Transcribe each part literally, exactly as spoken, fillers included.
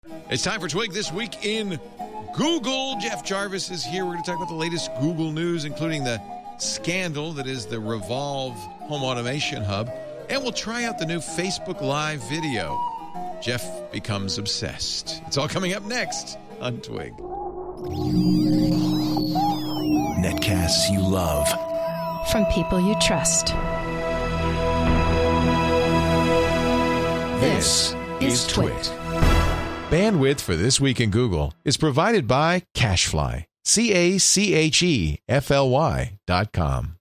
It's time for Twig This Week in Google. Jeff Jarvis is here. We're going to talk about the latest Google news, including the scandal that is the Revolve Home Automation Hub. And we'll try out the new Facebook Live video. Jeff becomes obsessed. It's all coming up next on Twig. Netcasts you love. From people you trust. This is Twig. Bandwidth for This Week in Google is provided by CacheFly. C A C H E F L Y dot com.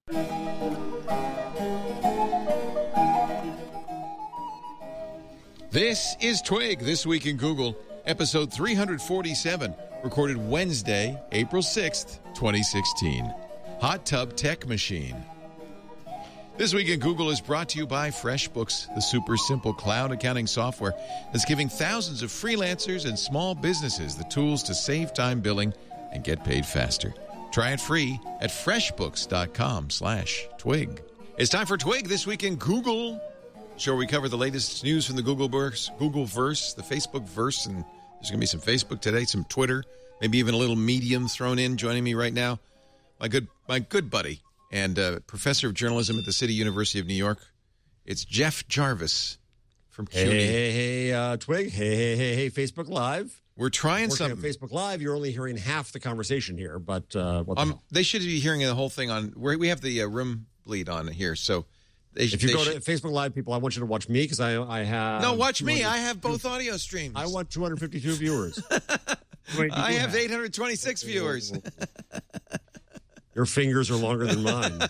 This is Twig, This Week in Google, episode three forty-seven, recorded Wednesday, April sixth, twenty sixteen. Hot Tub Tech Machine. This Week in Google is brought to you by FreshBooks, the super simple cloud accounting software that's giving thousands of freelancers and small businesses the tools to save time billing and get paid faster. Try it free at freshbooks.com slash twig. It's time for Twig This Week in Google. Sure, we cover the latest news from the Google verse, Google verse, the Facebook verse, and there's going to be some Facebook today, some Twitter, maybe even a little Medium thrown in. Joining me right now, my good, my good buddy and uh, professor of journalism at the City University of New York. It's Jeff Jarvis from C U N Y. Hey, hey, hey, uh, Twig. Hey, hey, hey, hey, Facebook Live. We're trying Working something. on Facebook Live, you're only hearing half the conversation here, but uh, what the Um, hell? they should be hearing the whole thing on. Where we have the uh, room bleed on here, so they, If you they go should, to Facebook Live, people, I want you to watch me because I, I have... no, watch me. two hundred I have both audio streams. I want two hundred fifty-two viewers. I have eight hundred twenty-six viewers. Your fingers are longer than mine.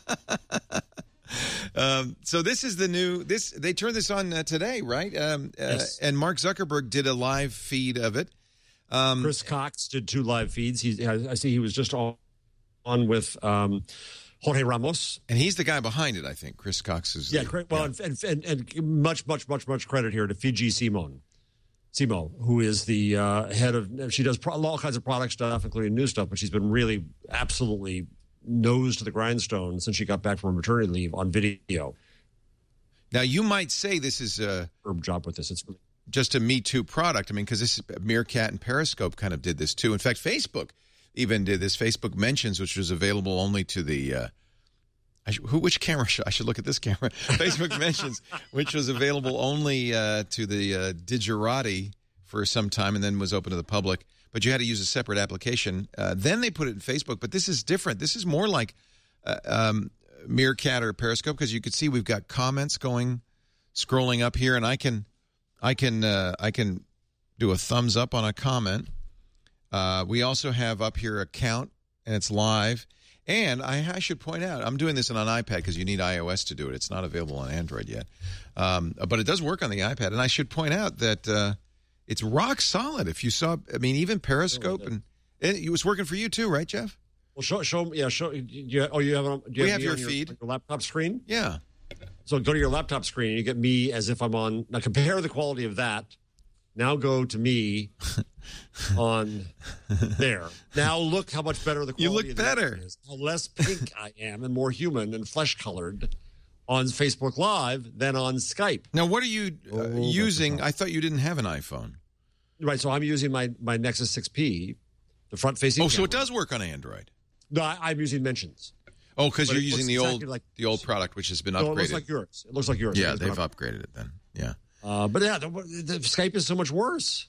Um, so this is the new. This they turned this on uh, today, right? Um, uh, Yes. And Mark Zuckerberg did a live feed of it. Um, Chris Cox did two live feeds. He, I I see he was just on, on with um, Jorge Ramos. and he's the guy behind it, I think. Chris Cox is. Yeah, the, correct. Well, yeah. And, and, and much, much, much, much credit here to Fiji Simon. Simo, who is the uh, head of, she does pro- all kinds of product stuff, including new stuff, but she's been really absolutely nose to the grindstone since she got back from maternity leave on video. Now you might say this is a, Her job with this, it's really just a Me Too product. I mean, because this Meerkat and Periscope kind of did this too. In fact, Facebook even did this. Facebook Mentions, which was available only to the. Uh, I should, who? Which camera? Should, I should look at this camera. Facebook Mentions, which was available only uh, to the uh, Digerati for some time, and then was open to the public. But you had to use a separate application. Uh, then they put it in Facebook. But this is different. This is more like uh, um, Meerkat or Periscope, because you could see we've got comments going, scrolling up here, and I can, I can, uh, I can do a thumbs up on a comment. Uh, we also have up here a count, and it's live. And I, I should point out, I'm doing this on an iPad because you need iOS to do it. It's not available on Android yet. Um, but it does work on the iPad. And I should point out that uh, it's rock solid. If you saw, I mean, even Periscope, and, and it was working for you too, right, Jeff? well. Show, show, yeah, show. You, oh, you have, it on- do you We have, have me your on feed. on your laptop screen. Yeah. So go to your laptop screen, and you get me as if I'm on. Now compare the quality of that. Now go to me on there. Now look how much better the quality You look of the better. is. How less pink I am and more human and flesh colored on Facebook Live than on Skype. Now, what are you uh, Oh, that's using? tough. I thought you didn't have an iPhone. Right. So I'm using my, my Nexus six P, the front facing. Oh, so it does work on Android. No, I, I'm using Mentions. Oh, because But you're it using looks the exactly old like- the old product, which has been No, upgraded. it looks like yours. It looks like yours. yeah, It's they've been up- upgraded it then. Yeah. Uh, but yeah, the, the Skype is so much worse.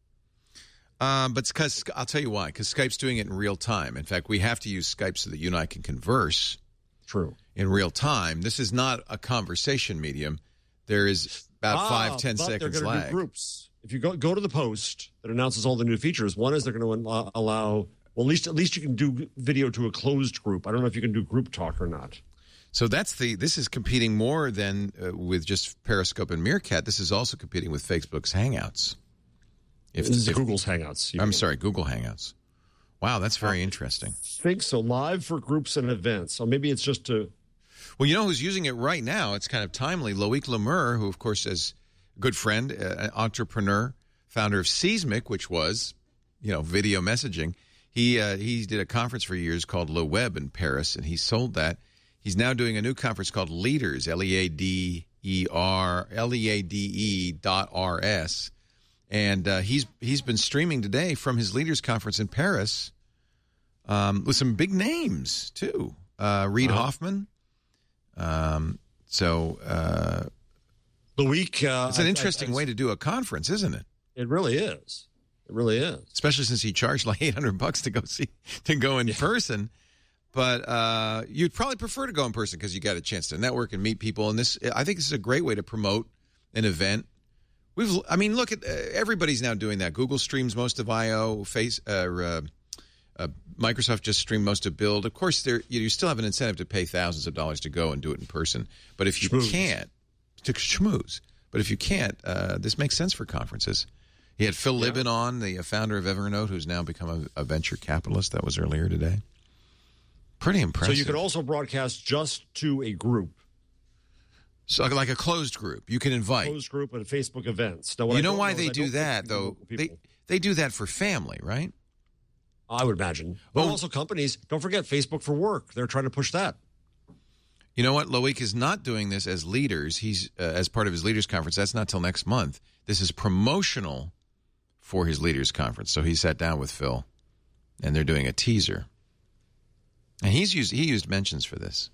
Um, but because I'll tell you why. Because Skype's doing it in real time. In fact, we have to use Skype so that you and I can converse True. in real time. This is not a conversation medium. There is about Ah, five, ten but seconds they're gonna lag. do groups. If you go go to the post that announces all the new features, one is they're going to allow. Well, at least at least you can do video to a closed group. I don't know if you can do group talk or not. So that's the. This is competing more than uh, with just Periscope and Meerkat. This is also competing with Facebook's Hangouts. If, This is if- Google's Hangouts. You I'm mean. sorry, Google Hangouts. Wow, that's very interesting. think so. Live for groups and events. So maybe it's just to. Well, you know who's using it right now? It's kind of timely. Loic Lemur, who, of course, is a good friend, uh, an entrepreneur, founder of Seismic, which was, you know, video messaging. He uh, he did a conference for years called Le Web in Paris, and he sold that. He's now doing a new conference called Leaders, L E A D E R, L E A D E dot R S. And uh, he's he's been streaming today from his leaders conference in Paris um, with some big names too. Uh, Reid uh-huh. Hoffman. Um, so uh, the week. Uh, it's an I, interesting I, I, way to do a conference, isn't it? It really is. It really is. Especially since he charged like eight hundred bucks to go see to go in yeah. person. But uh, you'd probably prefer to go in person because you got a chance to network and meet people. And this, I think, this is a great way to promote an event. We've, I mean, look at uh, everybody's now doing that. Google streams most of I O. Face, uh, uh, uh, Microsoft just streamed most of Build. Of course, there you, you still have an incentive to pay thousands of dollars to go and do it in person. But if you schmooze. can't, to schmooze. But if you can't, uh, this makes sense for conferences. He had Phil yeah. Libin on, the founder of Evernote, who's now become a, a venture capitalist. That was earlier today. Pretty impressive. So you could also broadcast just to a group. So like a closed group. You can invite. Closed group at Facebook events. Now, you know why they do that, though? They they do that for family, right? I would imagine. But well, also companies, don't forget Facebook for Work. They're trying to push that. You know what? Loic is not doing this as leaders. He's uh, as part of his leaders conference. That's not till next month. This is promotional for his leaders conference. So he sat down with Phil, and they're doing a teaser. And he's used he used mentions for this.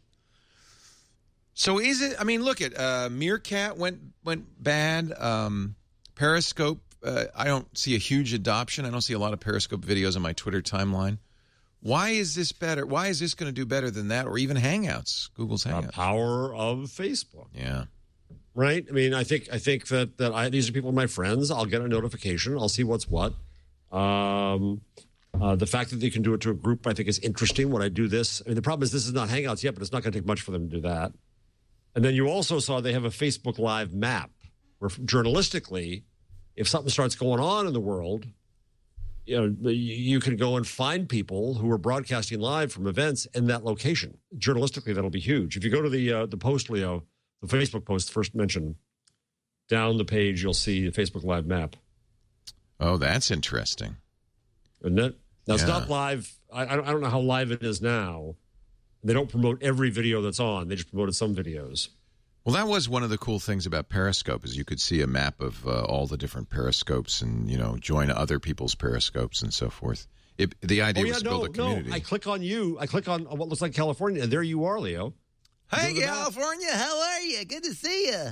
So is it? I mean, look at uh, Meerkat went went bad. Um, Periscope. Uh, I don't see a huge adoption. I don't see a lot of Periscope videos on my Twitter timeline. Why is this better? Why is this going to do better than that, or even Hangouts? Google's Hangouts. The power of Facebook. Yeah. Right. I mean, I think I think that that I, these are people my friends. I'll get a notification. I'll see what's what. Um, uh, the fact that they can do it to a group, I think, is interesting. When I do this, I mean, the problem is this is not Hangouts yet, but it's not going to take much for them to do that. And then you also saw they have a Facebook Live map where journalistically, if something starts going on in the world, you know, you can go and find people who are broadcasting live from events in that location. Journalistically, that'll be huge. If you go to the uh, the post, Leo, the Facebook post first mentioned, down the page, you'll see the Facebook Live map. Oh, that's interesting. Isn't it? Now, yeah. it's not live. I, I don't know how live it is now. They don't promote every video that's on. They just promoted some videos. Well, that was one of the cool things about Periscope is you could see a map of uh, all the different Periscopes and, you know, join other people's Periscopes and so forth. It, the idea oh, yeah, was to no, build a community. No, I click on you. I click on what looks like California, and there you are, Leo. Hey, California, map. How are you? Good to see you.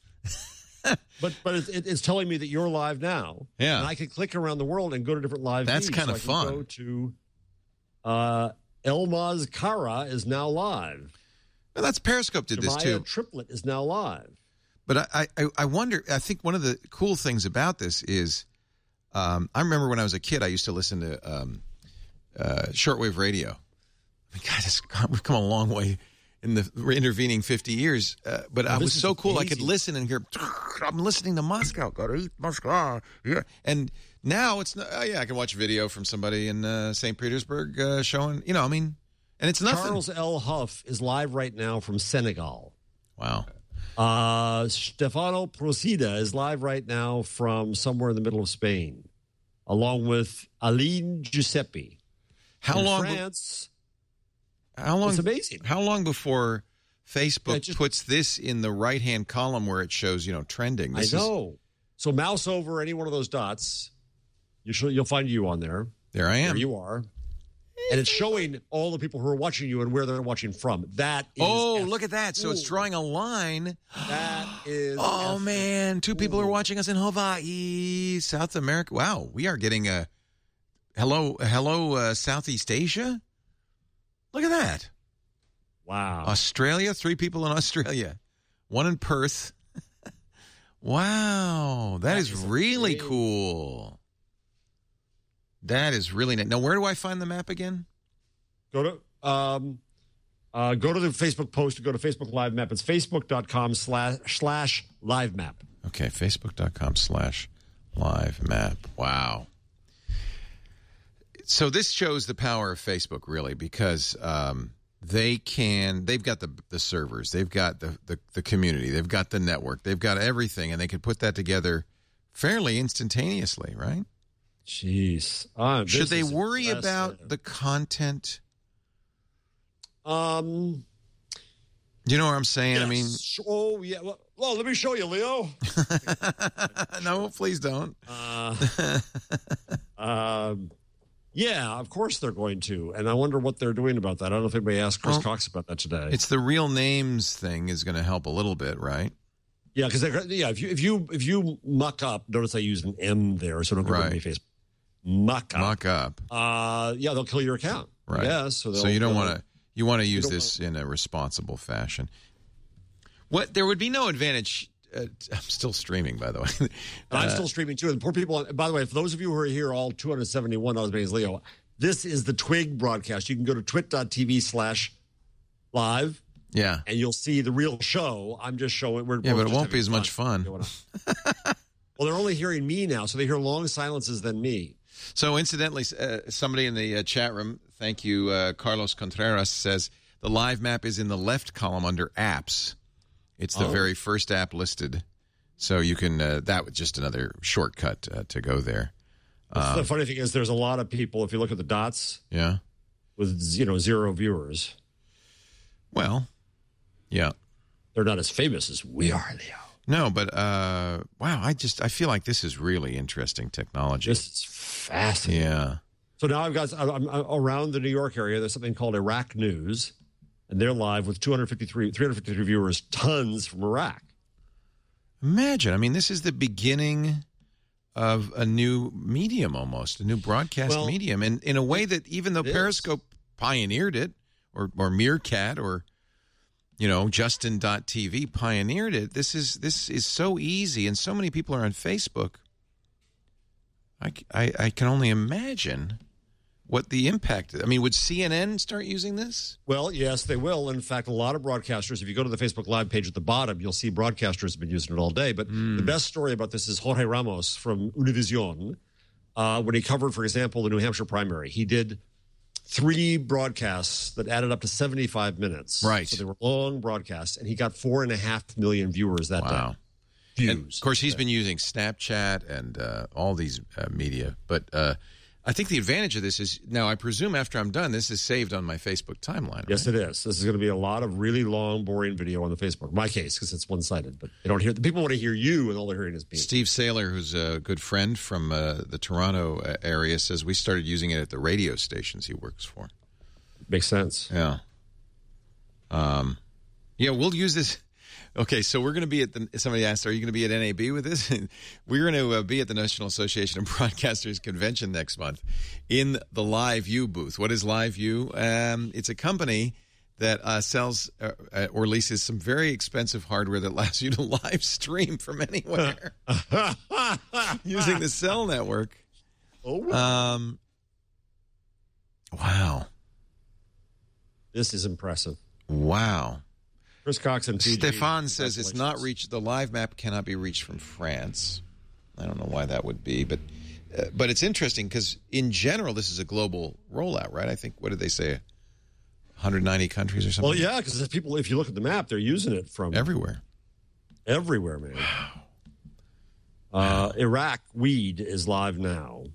but but it's, it's telling me that you're live now. Yeah. And I can click around the world and go to different live That's feeds. kind of so I can fun. Go to uh, Elmaz Kara is now live. Well, that's Periscope did Jemiah this too. Triplet is now live. But I, I, I wonder, I think one of the cool things about this is, um, I remember when I was a kid, I used to listen to um, uh, shortwave radio. I mean, God, it's, we've come a long way in the intervening fifty years. Uh, but oh, it was so cool. amazing. I could listen and hear, I'm listening to Moscow. Gotta eat Moscow. Yeah. And now it's, not, oh, yeah, I can watch video from somebody in uh, Saint Petersburg uh, showing, you know, I mean, and it's nothing. Charles L. Huff is live right now from Senegal. Wow. Uh, Stefano Procida is live right now from somewhere in the middle of Spain, along with Aline Giuseppe. How in long? France. How long? It's amazing. How long before Facebook yeah, just, puts this in the right-hand column where it shows, you know, trending? This I know. Is, so mouse over any one of those dots. You should, you'll find you on there. There I am. There you are. And it's showing all the people who are watching you and where they're watching from. That is Oh, F- look at that. So Ooh. it's drawing a line. That is Oh, F- man. Two people Ooh. are watching us in Hawaii, South America. Wow. We are getting a hello, hello, uh, Southeast Asia. Look at that. Wow. Australia, three people in Australia. One in Perth. Wow. that, that is, is really amazing. Cool. That is really neat. Now, where do I find the map again? Go to um, uh, go to the Facebook post. Go to Facebook Live Map. It's facebook.com slash slash live map. Okay, facebook.com slash live map. Wow. So this shows the power of Facebook, really, because um, they can, they've got the the servers, they've got the, the, the community, they've got the network, they've got everything, and they can put that together fairly instantaneously, right? Jeez. Uh, Should they worry about the content? Um, you know what I'm saying? yes. I mean, oh yeah. Well, Well, let me show you, Leo. No, please don't. Uh, um, yeah, of course they're going to. And I wonder what they're doing about that. I don't know if anybody asked Chris Well, Cox about that today. It's the real names thing is going to help a little bit, right? Yeah, because yeah, if you if you if you muck up, notice I used an M there, so don't go Right. to me Facebook. Muck up. Muck up. Uh, yeah, they'll kill your account. Right. Yeah, so, so you don't they'll- want to you want to use don't this in a responsible fashion. What there would be no advantage. Uh, I'm still streaming, by the way. I'm Uh, still streaming too. And poor people. By the way, for those of you who are here, all two hundred seventy-one, I was as Leo. This is the Twig broadcast. You can go to twit.tv slash live, yeah. and you'll see the real show. I'm just showing. We're Yeah, both but it just won't be having as much fun. going on. Well, they're only hearing me now, so they hear long silences than me. So, incidentally, uh, somebody in the uh, chat room, thank you, uh, Carlos Contreras, says the live map is in the left column under apps. It's the Oh. very first app listed. So you can, uh, that was just another shortcut uh, to go there. the funny thing is, there's a lot of people, if you look at the dots, Yeah. with you know zero viewers. Well, yeah. They're not as famous as we are, Leo. No, but uh, wow, I just, I feel like this is really interesting technology. This is fascinating. Yeah. So now I've got I'm, I'm around the New York area. There's something called Iraq News, and they're live with two hundred fifty-three, three hundred fifty-three viewers, tons from Iraq. Imagine, I mean, this is the beginning of a new medium almost, a new broadcast Well, medium. And in a way that even though it is. Periscope pioneered it, or, or Meerkat, or, you know, Justin dot T V pioneered it, this is this is so easy, and so many people are on Facebook. I, c- I, I can only imagine what the impact is. I mean, would C N N start using this? Well, yes, they will. In fact, a lot of broadcasters, if you go to the Facebook Live page at the bottom, you'll see broadcasters have been using it all day. But the best story about this is Jorge Ramos from Univision. Uh, when he covered, for example, the New Hampshire primary, he did three broadcasts that added up to seventy-five minutes. Right. So they were long broadcasts, and he got four and a half million viewers that Wow. day. Views. And of course, he's been using Snapchat and uh, all these uh, media. But uh, I think the advantage of this is now, I presume after I'm done, this is saved on my Facebook timeline. Yes, right? it is. This is going to be a lot of really long, boring video on the Facebook. My case, because it's one-sided, but they don't hear. The people want to hear you, and all they're hearing is me. Steve Saylor, who's a good friend from uh, the Toronto uh, area, says we started using it at the radio stations he works for. Makes sense. Yeah. Um, yeah, we'll use this. Okay, so we're going to be at the. Somebody asked, "Are you going to be at N A B with this?" We're going to uh, be at the National Association of Broadcasters convention next month in the Live View booth. What is Live View? Um, it's a company that uh, sells uh, uh, or leases some very expensive hardware that allows you to live stream from anywhere using the cell network. Oh, Um, wow, this is impressive. wow. Chris Cox and P G. Stefan says it's not congratulations. reached. The live map cannot be reached from France. I don't know why that would be, but uh, but it's interesting because in general this is a global rollout, right? I think what did they say, one hundred ninety countries or something? Well, yeah, because people, if you look at the map, they're using it from everywhere. everywhere, man. Uh, Iraq Weed is live now.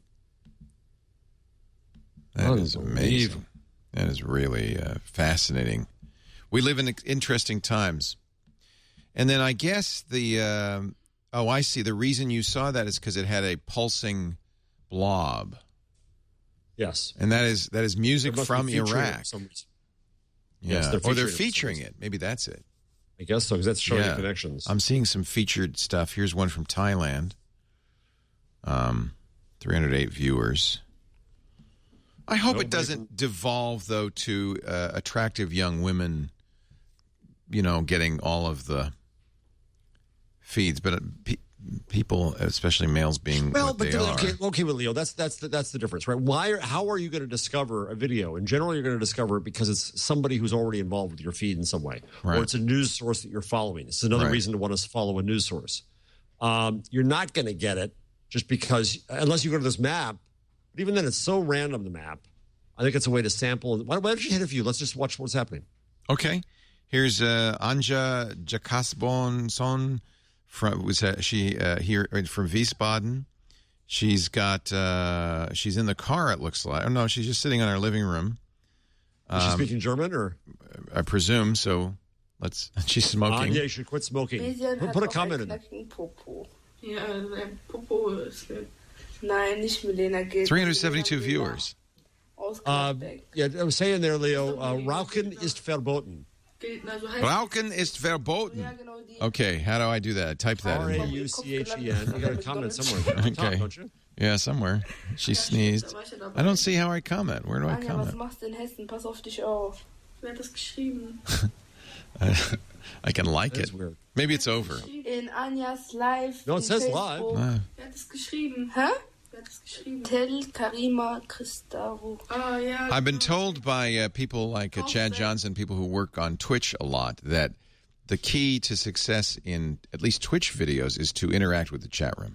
That is Unbelievable. amazing. That is really uh, fascinating. We live in interesting times, and then I guess the um oh, I see. The reason you saw that is because it had a pulsing blob. Yes. And that is that is music They must from be featuring Iraq. it some- Yeah. Yes, they're or they're featuring it for some featuring reason. it. Maybe that's it. I guess so, because that's showing Yeah. connections. I'm seeing some featured stuff. Here's one from Thailand. Um, three hundred eight viewers. I hope Nobody it doesn't devolve, though, to uh, attractive young women, you know, getting all of the feeds. But uh, pe- people, especially males, being Well, what but they then, are. okay, okay, but Leo, that's that's the, that's the difference, right? Why? Are, how are you going to discover a video? In general, you're going to discover it because it's somebody who's already involved with your feed in some way, Right. or it's a news source that you're following. This is another Right. reason to want to follow a news source. Um, you're not going to get it just because, unless you go to this map. But even then, it's so random. The map. I think it's a way to sample. Why, why don't you hit a few? Let's just watch what's happening. Okay, here's uh, Anja Jakasbonson from was uh, she uh, here from Wiesbaden. She's got uh, she's in the car. It looks like. Oh no, she's just sitting in our living room. Is she Um, speaking German or? I presume so. Let's. She's smoking. Anya, you should quit smoking. Put, put a comment in there. Popo. Ja, sein Popo ist mit. Nein, nicht Milena geht. three hundred seventy-two viewers. Uh, yeah, I was saying there, Leo, uh, Rauchen ist verboten. Rauchen ist verboten. Okay, how do I do that? I type that R A U C H E N. You got a comment somewhere. There. Okay. Top, don't you? Yeah, somewhere. She sneezed. I don't see how I comment. Where do I Anja, was comment? machst du in Hessen? Pass auf dich auf. Wer hat das geschrieben? I can like That's it. weird. Maybe it's over. In Anjas Live. No, it in says Facebook. live. Ah. Wer hat das geschrieben? Hä? Wer hat das geschrieben? Tel Karima Christaro. Ah, ja. I've been told by uh, people like uh, Chad Johnson, people who work on Twitch a lot, that the key to success in at least Twitch videos is to interact with the chat room.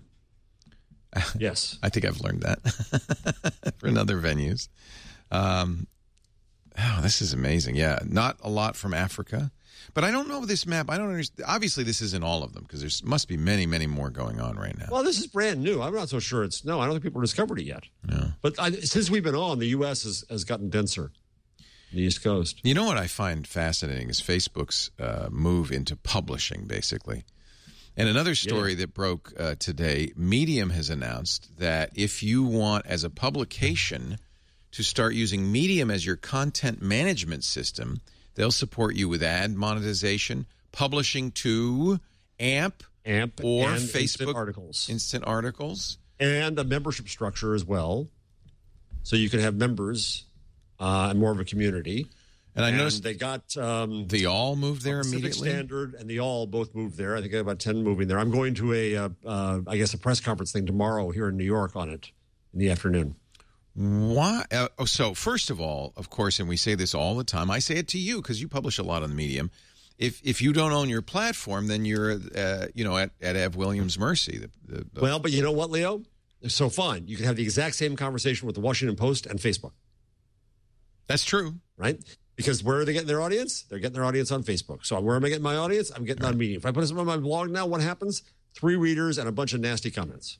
Yes. I think I've learned that in other venues. Um, oh, this is amazing. Yeah, not a lot from Africa. But I don't know this map. I don't understand. Obviously, this isn't all of them because there must be many, many more going on right now. Well, this is brand new. I'm not so sure it's... No, I don't think people discovered it yet. No. But I, since we've been on, the U S has, has gotten denser. The East Coast. You know what I find fascinating is Facebook's uh, move into publishing, basically. And another story yeah. that broke uh, today, Medium has announced that if you want, as a publication, to start using Medium as your content management system, they'll support you with ad monetization, publishing to A M P, A M P or and Facebook instant articles. Instant articles. And a membership structure as well. So you can have members uh, and more of a community. And I and noticed they got um, the All moved there Pacific immediately. Standard and the All both moved there. I think I have about ten moving there. I'm going to a, uh, uh, I guess, a press conference thing tomorrow here in New York on it in the afternoon. Why? Uh, oh, so first of all, of course, and we say this all the time. I say it to you because you publish a lot on the Medium. If if you don't own your platform, then you're uh, you know at, at Ev Williams' mercy. The, the, the, well, but you know what, Leo? So fine, you can have the exact same conversation with the Washington Post and Facebook. That's true, right? Because where are they getting their audience? They're getting their audience on Facebook. So where am I getting my audience? I'm getting right. on Medium. If I put something on my blog now, what happens? Three readers and a bunch of nasty comments.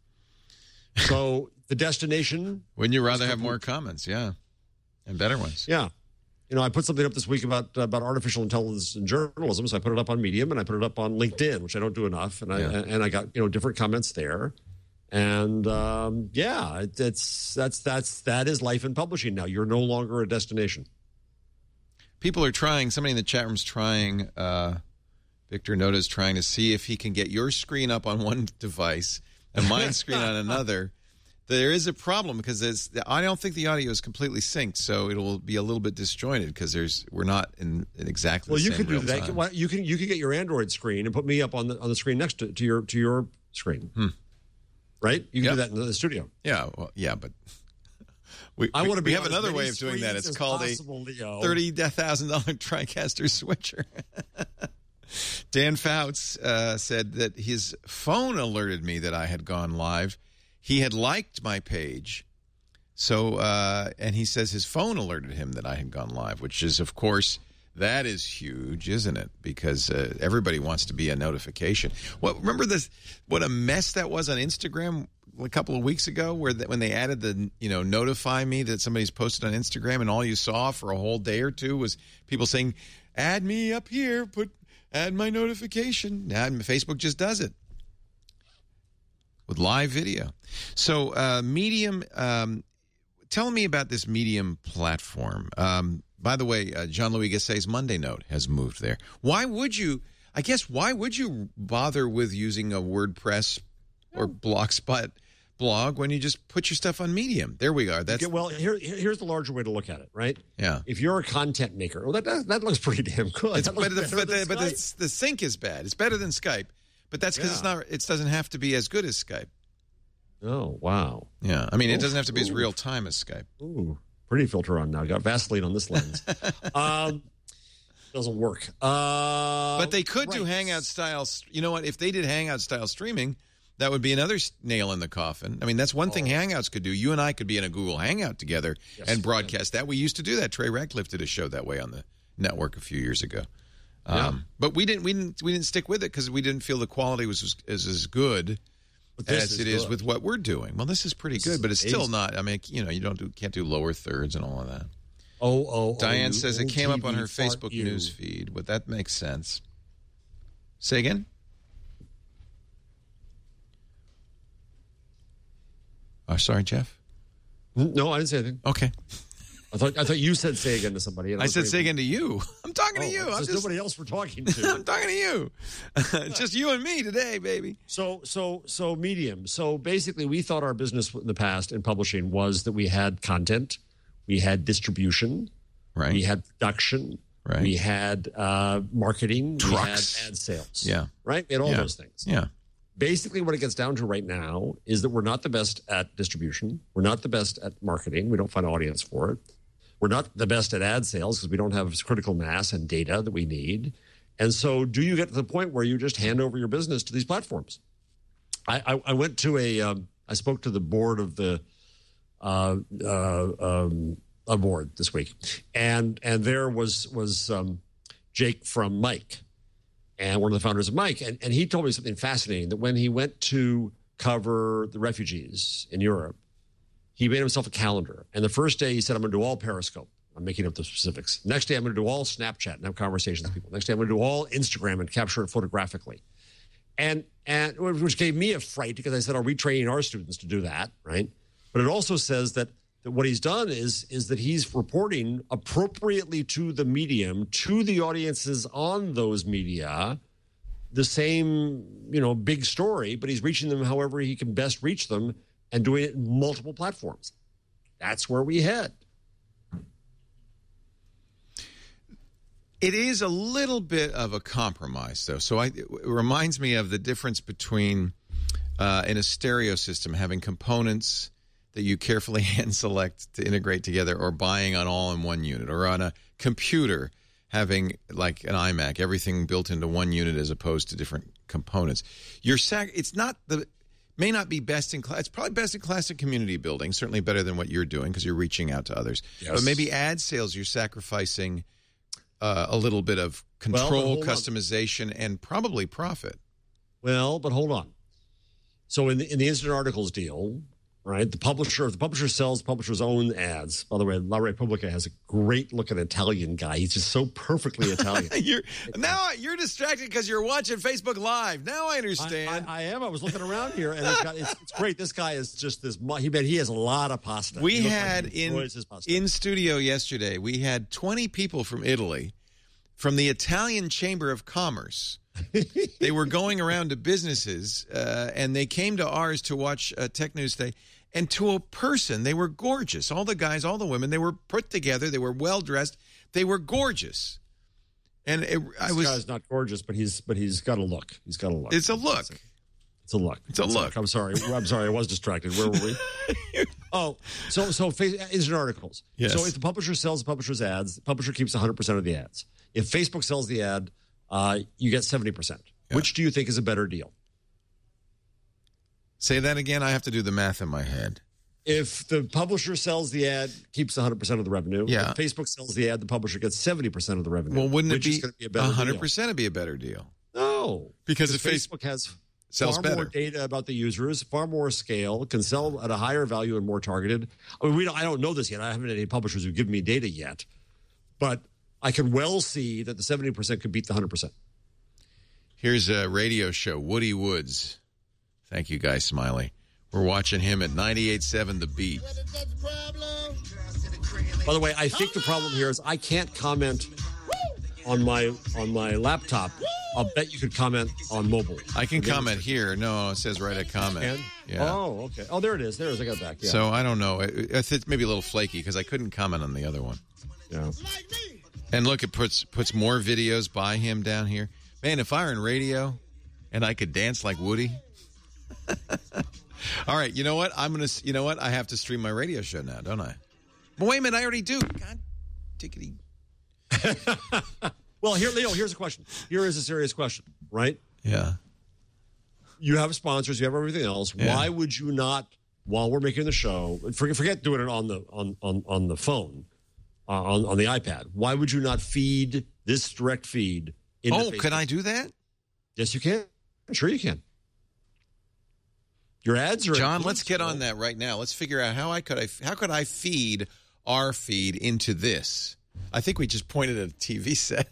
So the destination. Wouldn't you rather have more comments? Yeah, and better ones. Yeah. You know, I put something up this week about uh, about artificial intelligence in journalism. So I put it up on Medium and I put it up on LinkedIn, which I don't do enough. And I yeah. and I got you know different comments there. And um, yeah, it, it's that's that's that is life in publishing now. You're no longer a destination. People are trying. Somebody in the chat room's trying. Uh, Victor Noda's trying to see if he can get your screen up on one device and my screen on another. There is a problem because there's, I don't think the audio is completely synced, so it will be a little bit disjointed because there's we're not in, in exactly. Well, the you same could do real that. time. You can you can get your Android screen and put me up on the on the screen next to, to your to your screen. Hmm. Right? You can yep. do that in the studio. Yeah, well, yeah, but we, I want to be we have another way of doing that. It's called possible, a Leo. thirty thousand dollars TriCaster switcher. Dan Fouts uh, said that his phone alerted me that I had gone live. He had liked my page, so uh, and he says his phone alerted him that I had gone live, which is, of course, that is huge, isn't it? Because uh, everybody wants to be a notification. Well, remember this? What a mess that was on Instagram a couple of weeks ago, where the, when they added the you know notify me that somebody's posted on Instagram, and all you saw for a whole day or two was people saying, "Add me up here, put add my notification." Now Facebook just does it with live video. So uh, Medium, um, tell me about this Medium platform. Um, by the way, uh, Jean-Louis Gassay's Monday Note has moved there. Why would you, I guess, why would you bother with using a WordPress or Blogspot blog when you just put your stuff on Medium? There we are. That's okay, well, here, here's the larger way to look at it, right? Yeah. If you're a content maker, well, that that, that looks pretty damn good. It's, that but the, but, the, but the, the, the sync is bad. It's better than Skype, but that's because yeah. it's not. It doesn't have to be as good as Skype. Oh, wow. Yeah, I mean, ooh, it doesn't have to be ooh. as real time as Skype. Ooh, pretty filter on now. Got Vaseline on this lens. um, doesn't work. Uh, but they could right. do Hangout style. You know what? If they did Hangout style streaming, that would be another nail in the coffin. I mean, that's one oh. thing Hangouts could do. You and I could be in a Google Hangout together yes, and broadcast that. We used to do that. Trey Ratcliffe did a show that way on the network a few years ago. Um, yeah. But we didn't. We didn't. We didn't stick with it because we didn't feel the quality was as, as, as good as is it is good. with what we're doing. Well, this is pretty this good, is but it's amazing. still not. I mean, you know, you don't do can't do lower thirds and all of that. Oh, oh, Diane oh, says it old came T up on V her Facebook you. news feed. But that makes sense. Say again? Oh, sorry, Jeff? No, I didn't say anything. Okay. I thought I thought you said say again to somebody. And I, I said say say again to you. I'm talking oh, to you. I'm There's just, nobody else we're talking to. I'm talking to you. It's just you and me today, baby. So, so, so Medium. So basically, we thought our business in the past in publishing was that we had content, we had distribution, Right. we had production, Right. we had uh, marketing, Trucks. we had ad sales. Yeah. Right? We had all Yeah. those things. Yeah. Basically, what it gets down to right now is that we're not the best at distribution. We're not the best at marketing. We don't find an audience for it. We're not the best at ad sales because we don't have critical mass and data that we need. And so do you get to the point where you just hand over your business to these platforms? I, I, I went to a, um, I spoke to the board of the uh, uh, um, a board this week. And and there was, was um, Jake from Mike, and one of the founders of Mike. And, and he told me something fascinating, that when he went to cover the refugees in Europe, he made himself a calendar. And the first day he said, I'm going to do all Periscope. I'm making up the specifics. Next day, I'm going to do all Snapchat and have conversations with people. Next day, I'm going to do all Instagram and capture it photographically. And, and which gave me a fright because I said, are we training our students to do that, right? But it also says that, that what he's done is, is that he's reporting appropriately to the medium, to the audiences on those media, the same, you know, big story, but he's reaching them however he can best reach them and doing it in multiple platforms. That's where we head. It is a little bit of a compromise, though. So I, it reminds me of the difference between, uh, in a stereo system, having components that you carefully hand select to integrate together, or buying on all in one unit, or on a computer having, like an iMac, everything built into one unit as opposed to different components. Your sac- it's not the may not be best in class. It's probably best in class in community building, certainly better than what you're doing because you're reaching out to others. Yes. But maybe ad sales, you're sacrificing uh, a little bit of control, well, customization, on. and probably profit. Well, but hold on. So in the, in the Instant Articles deal, right, the publisher, the publisher sells the publisher's own ads. By the way, La Repubblica has a great-looking Italian guy. He's just so perfectly Italian. you're, now you're distracted because you're watching Facebook Live. Now I understand. I, I, I am. I was looking around here, and it's, got, it's, it's great. This guy is just this. He he has a lot of pasta. We had like in in studio yesterday. We had twenty people from Italy, from the Italian Chamber of Commerce. They were going around to businesses, uh, and they came to ours to watch uh, Tech News Day. And to a person, they were gorgeous. All the guys, all the women, they were put together. They were well dressed. They were gorgeous. And it, I this was. This guy's not gorgeous, but he's but he's got a look. He's got a look. It's a look. It's a look. It's a it's look. A, I'm sorry. I'm sorry. I was distracted. Where were we? oh, so so Instant Articles. Yes. So if the publisher sells the publisher's ads, the publisher keeps one hundred percent of the ads. If Facebook sells the ad, uh, you get seventy percent. Yeah. Which do you think is a better deal? Say that again. I have to do the math in my head. If the publisher sells the ad, keeps one hundred percent of the revenue. Yeah. If Facebook sells the ad, the publisher gets seventy percent of the revenue. Well, wouldn't which it be, is going to be a better one hundred percent deal? Would be a better deal? No. Because if Facebook has sells far better. more data about the users, far more scale, can sell at a higher value and more targeted. I mean, we don't, I don't know this yet. I haven't had any publishers who give me data yet. But I can well see that the seventy percent could beat the one hundred percent. Here's a radio show, Woody Woods. Thank you, Guy Smiley. We're watching him at ninety-eight point seven The Beat. By the way, I think the problem here is I can't comment on my on my laptop. I'll bet you could comment on mobile. I can comment here. No, it says write a comment. And? Yeah. Oh, okay. Oh, there it is. There it is. I got it back. Yeah. So I don't know. It, it's maybe a little flaky because I couldn't comment on the other one. Yeah. And look, it puts puts more videos by him down here. Man, if I were in radio and I could dance like Woody. All right, you know what? I'm gonna. You know what? I have to stream my radio show now, don't I? But wait a minute, I already do. God, tickety. Well, here, Leo. Here's a question. Here is a serious question, right? Yeah. You have sponsors. You have everything else. Yeah. Why would you not, while we're making the show, forget, forget doing it on the on on, on the phone, uh, on on the iPad? Why would you not feed this direct feed? Into Oh, Facebook? can I do that? Yes, you can. Sure, you can. Your ads are John. Let's get on that right now. Let's figure out how I could I how could I feed our feed into this. I think we just pointed at a T V set.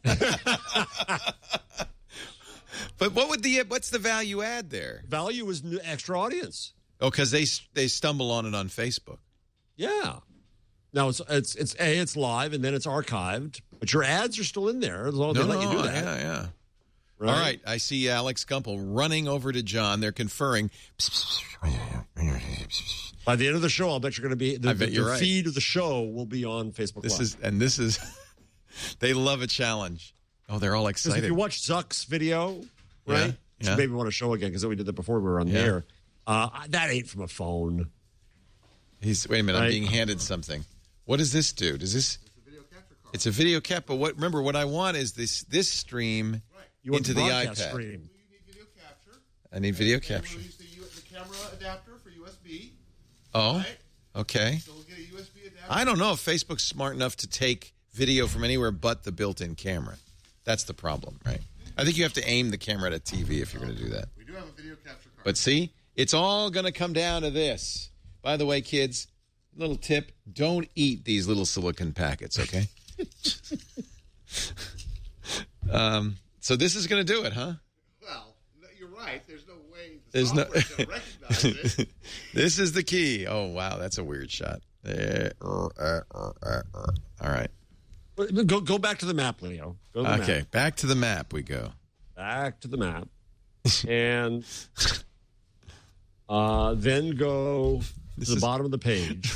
But what would the what's the value add there? Value is new, extra audience. Oh, because they they stumble on it on Facebook. Yeah. Now it's it's it's a it's live and then it's archived, but your ads are still in there as long as No, they let no, you do that. yeah, yeah. Right? All right, I see Alex Gumpel running over to John. They're conferring. By the end of the show, I'll bet you're going to be the, I bet the, you're the right. feed of the show will be on Facebook This Live. is and this is. They love a challenge. Oh, they're all 'Cause excited. if you watch Zuck's video, Yeah, right? yeah. Which maybe want to show again because we did that before we were on the Yeah. air. Uh, that ain't from a phone. He's wait a minute. I'm Right. being handed something. What does this do? Does this? It's a video cap. But what? Remember, what I want is this this stream You want into the broadcast iPad. stream. You need video capture. I need video And capture. we'll use the, U- the camera adapter for U S B. Oh, Right? okay. So we'll get a U S B adapter. I don't know if Facebook's smart enough to take video from anywhere but the built-in camera. That's the problem, right? I think you have to aim the camera at a T V if you're going to do that. We do have a video capture card. But see, it's all going to come down to this. By the way, kids, little tip, don't eat these little silicon packets, okay? um, so this is going to do it, huh? Well, no, you're right. There's no way the There's no. software's going to recognize it. This is the key. Oh, wow, that's a weird shot. There. All right. Go go back to the map, Leo. Go to the Okay, map. back to the map we go. Back to the map. And uh, then go This to the is- bottom of the page.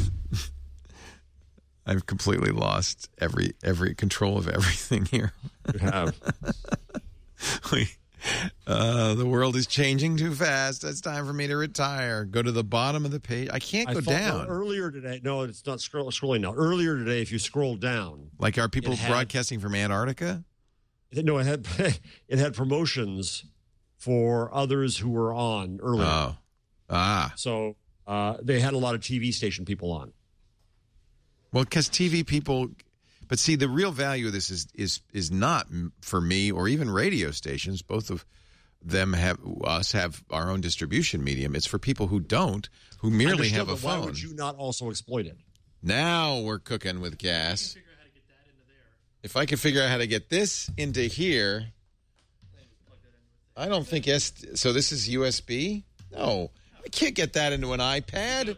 I've completely lost every every control of everything here. You have. we, uh, the world is changing too fast. It's time for me to retire. Go to the bottom of the page. I can't I go thought down. earlier today. No, it's not scroll, scrolling now. Earlier today, if you scroll down, Like, are people It had- broadcasting from Antarctica? no, it had it had promotions for others who were on earlier. Oh, ah. So uh, they had a lot of T V station people on. Well, because T V people, but see, the real value of this is is is not m- for me or even radio stations. Both of them have us have our own distribution medium. It's for people who don't, who merely Understood, have a but why phone. would you not also exploit it? Now we're cooking with gas. If I can figure out how to get this into here, I don't think S. So this is U S B. No, I can't get that into an iPad.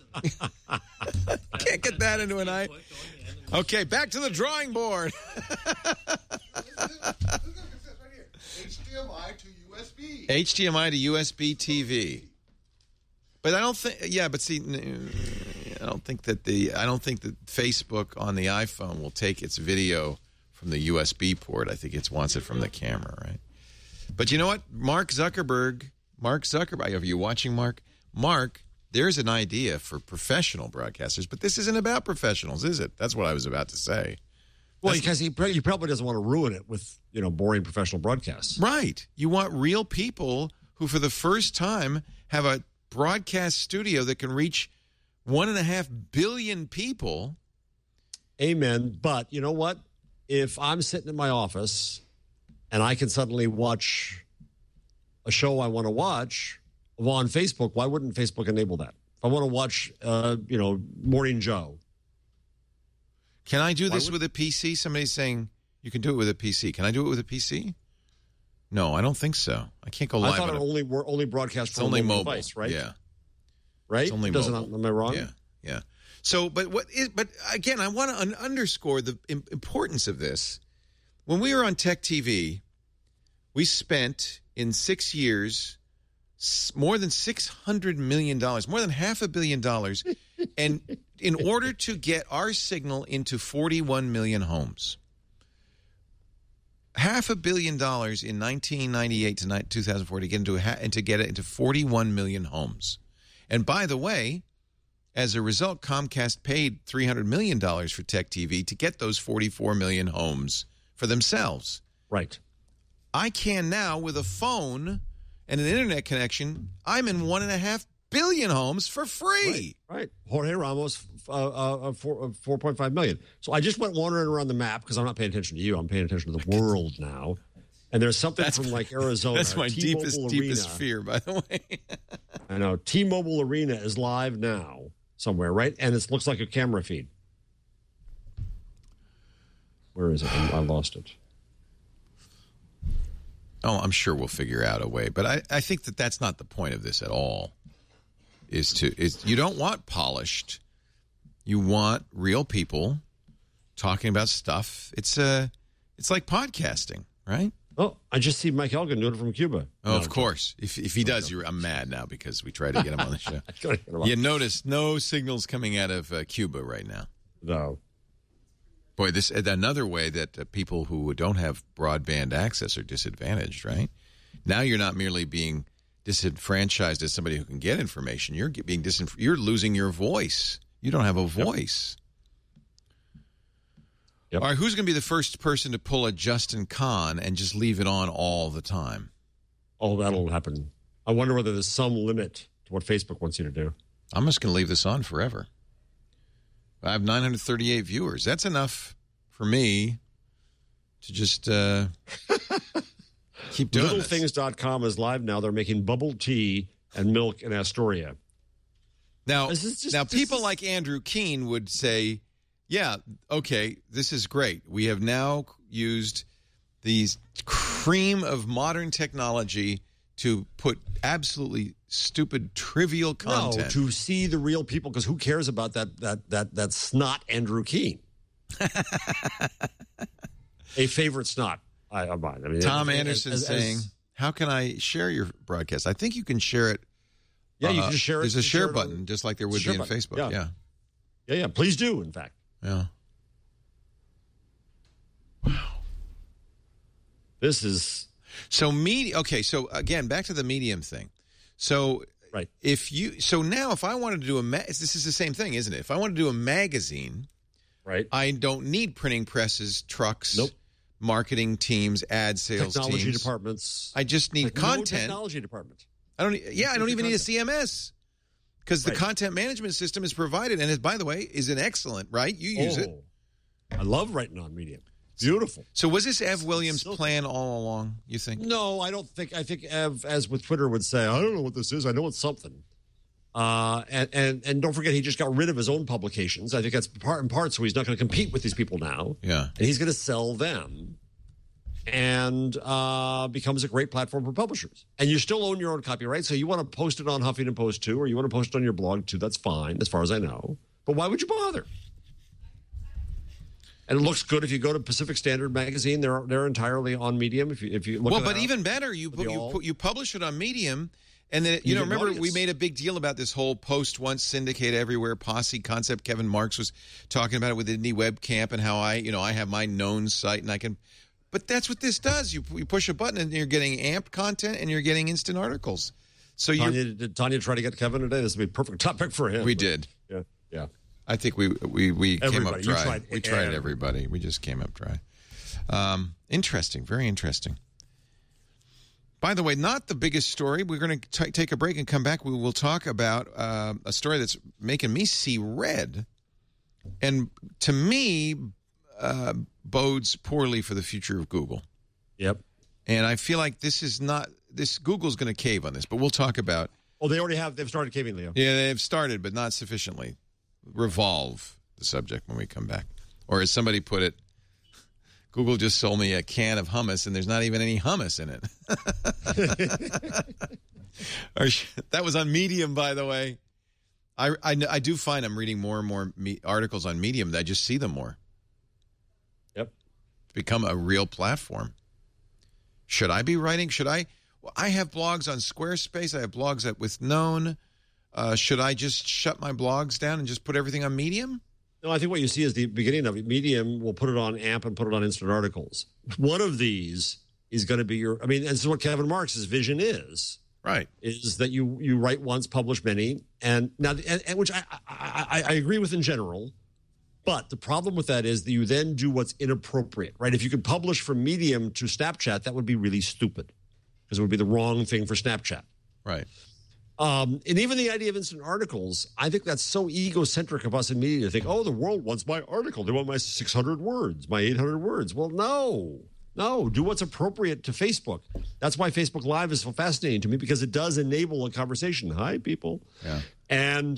I can't get that into an iPad. Okay, back to the drawing board. Look, it says right here. H D M I to U S B. H D M I to U S B T V. But I don't think. Yeah, but see, n- I don't think that the. I don't think that Facebook on the iPhone will take its video from the U S B port. I think it wants it from the camera, right? But you know what, Mark Zuckerberg. Mark Zuckerberg. Are you watching, Mark? Mark, there's an idea for professional broadcasters, but this isn't about professionals, is it? That's what I was about to say. Well, That's- because he, he probably doesn't want to ruin it with you know boring professional broadcasts. Right. You want real people who, for the first time, have a broadcast studio that can reach one and a half billion people. Amen. But you know what? If I'm sitting in my office and I can suddenly watch a show I want to watch on Facebook, why wouldn't Facebook enable that? If I want to watch, uh, you know, Morning Joe, Can I do Why this would- with a P C? Somebody's saying you can do it with a P C. Can I do it with a P C? No, I don't think so. I can't go I live thought on it a, only were only broadcast it's from only a mobile, mobile, device, right? Yeah. Right? It's only Doesn't mobile. am I wrong? Yeah, yeah. So, but what is? But again, I want to un- underscore the im- importance of this. When we were on Tech T V, we spent in six years s- more than six hundred million dollars, more than half a billion dollars, and in order to get our signal into forty-one million homes. Half a billion dollars in nineteen ninety-eight to ni- two thousand four to get into a ha- and to get it into forty-one million homes. And by the way, as a result, Comcast paid three hundred million dollars for Tech T V to get those forty-four million homes for themselves. Right. I can now, with a phone and an internet connection, I'm in one and a half billion homes for free. Right. Jorge Ramos, uh, uh, four, uh, four point five million. So I just went wandering around the map because I'm not paying attention to you. I'm paying attention to the world now. And there's something That's- from like Arizona. That's my T-Mobile deepest, Arena. deepest fear, by the way. I know. T-Mobile Arena is live now. somewhere, right? And it looks like a camera feed. Where is it? I lost it. Oh, I'm sure we'll figure out a way. But I, I think that that's not the point of this at all. Is to is you don't want polished. You want real people talking about stuff. It's a, it's like podcasting, right? Oh, I just see Mike Elgin doing it from Cuba. Oh, No, of course. If if he does, you're, I'm mad now because we tried to get him on the show. You notice no signals coming out of uh, Cuba right now. No. Boy, this another way that uh, people who don't have broadband access are disadvantaged, right? Now you're not merely being disenfranchised as somebody who can get information. You're being disenf- You're losing your voice. You don't have a voice. Yep. All right, who's going to be the first person to pull a Justin Kahn and just leave it on all the time? Oh, that'll happen. I wonder whether there's some limit to what Facebook wants you to do. I'm just going to leave this on forever. I have nine hundred thirty-eight viewers. That's enough for me to just uh, keep doing Little this. things dot com is live now. They're making bubble tea and milk in Astoria. Now, This is just- now this people is- like Andrew Keene would say, yeah, okay, this is great. We have now used these cream of modern technology to put absolutely stupid, trivial content. No, to see the real people, because who cares about that that that that snot Andrew Keene? A favorite snot. I, I mind. I mean, Tom as- Anderson as- as- saying, how can I share your broadcast? I think you can share it. Yeah, you uh, can share it. There's a you share it on- button, just like there would share be in button, Facebook. yeah. Yeah. Yeah, yeah. Please do, in fact. Yeah. This is So media. Okay. So again, back to the Medium thing. So right. if you, so now if I wanted to do a, ma- this is the same thing, isn't it? If I want to do a magazine, Right. I don't need printing presses, trucks, Nope. marketing teams, ad sales Technology teams. departments. I just need Like, no content. technology department. I don't. Yeah, I don't even need a C M S because the Right. content management system is provided, and it, by the way, is an excellent. Right, you use it. Oh, I love writing on Medium. Beautiful. So was this Ev Williams' so- plan all along? You think? No, I don't think. I think Ev, as with Twitter, would say, I don't know what this is. I know it's something. Uh, and, and and don't forget, he just got rid of his own publications. I think that's part and part. So he's not going to compete with these people now. Yeah. And he's going to sell them, and uh, becomes a great platform for publishers. And you still own your own copyright, so you want to post it on Huffington Post too, or you want to post it on your blog too. That's fine, as far as I know. But why would you bother? And it looks good if you go to Pacific Standard Magazine. They're they're entirely on Medium. If you if you look Well, it but up. even better, you They you all- put, you publish it on Medium, and then you, You know get an remember we audience. made a big deal about this whole post once syndicate everywhere posse concept. Kevin Marks was talking about it with Indie Webcamp and how I you know I have my known site and I can. But that's what this does. You you push a button and you're getting amped content and you're getting instant articles. So you Tanya, did Tanya try to get Kevin today? This would be a perfect topic for him. we did. Yeah, yeah. I think we we we came up Everybody. You dry. tried we tried everybody. everybody. We just came up dry. Um, interesting, very interesting. By the way, not the biggest story. We're going to take a break and come back. We will talk about uh, a story that's making me see red, and to me, uh, bodes poorly for the future of Google. Yep. And I feel like this is not this. Google's going to cave on this, but we'll talk about. Oh, they already have. They've started caving, Leo. Yeah, they've started, but not sufficiently. Revolve the subject when we come back. Or as somebody put it, Google just sold me a can of hummus, and there's not even any hummus in it. or, that was on Medium, by the way. I, I, I do find I'm reading more and more me, articles on Medium that I just see them more. Yep. It's become a real platform. Should I be writing? Should I? Well, I have blogs on Squarespace. I have blogs at with Known. Uh, should I just shut my blogs down and just put everything on Medium? No, I think what you see is the beginning of it. Medium will put it on A M P and put it on Instant Articles. One of these is going to be your. I mean, and this is what Kevin Marks' vision is. Right. Is that you you write once, publish many, and now and, and which I, I I agree with in general. But the problem with that is that you then do what's inappropriate, right? If you could publish from Medium to Snapchat, that would be really stupid because it would be the wrong thing for Snapchat. Right. Um, and even the idea of instant articles, I think that's so egocentric of us in media to think, oh, the world wants my article. They want my six hundred words, my eight hundred words. Well, no, no, do what's appropriate to Facebook. That's why Facebook Live is so fascinating to me because it does enable a conversation. Hi, people. Yeah. And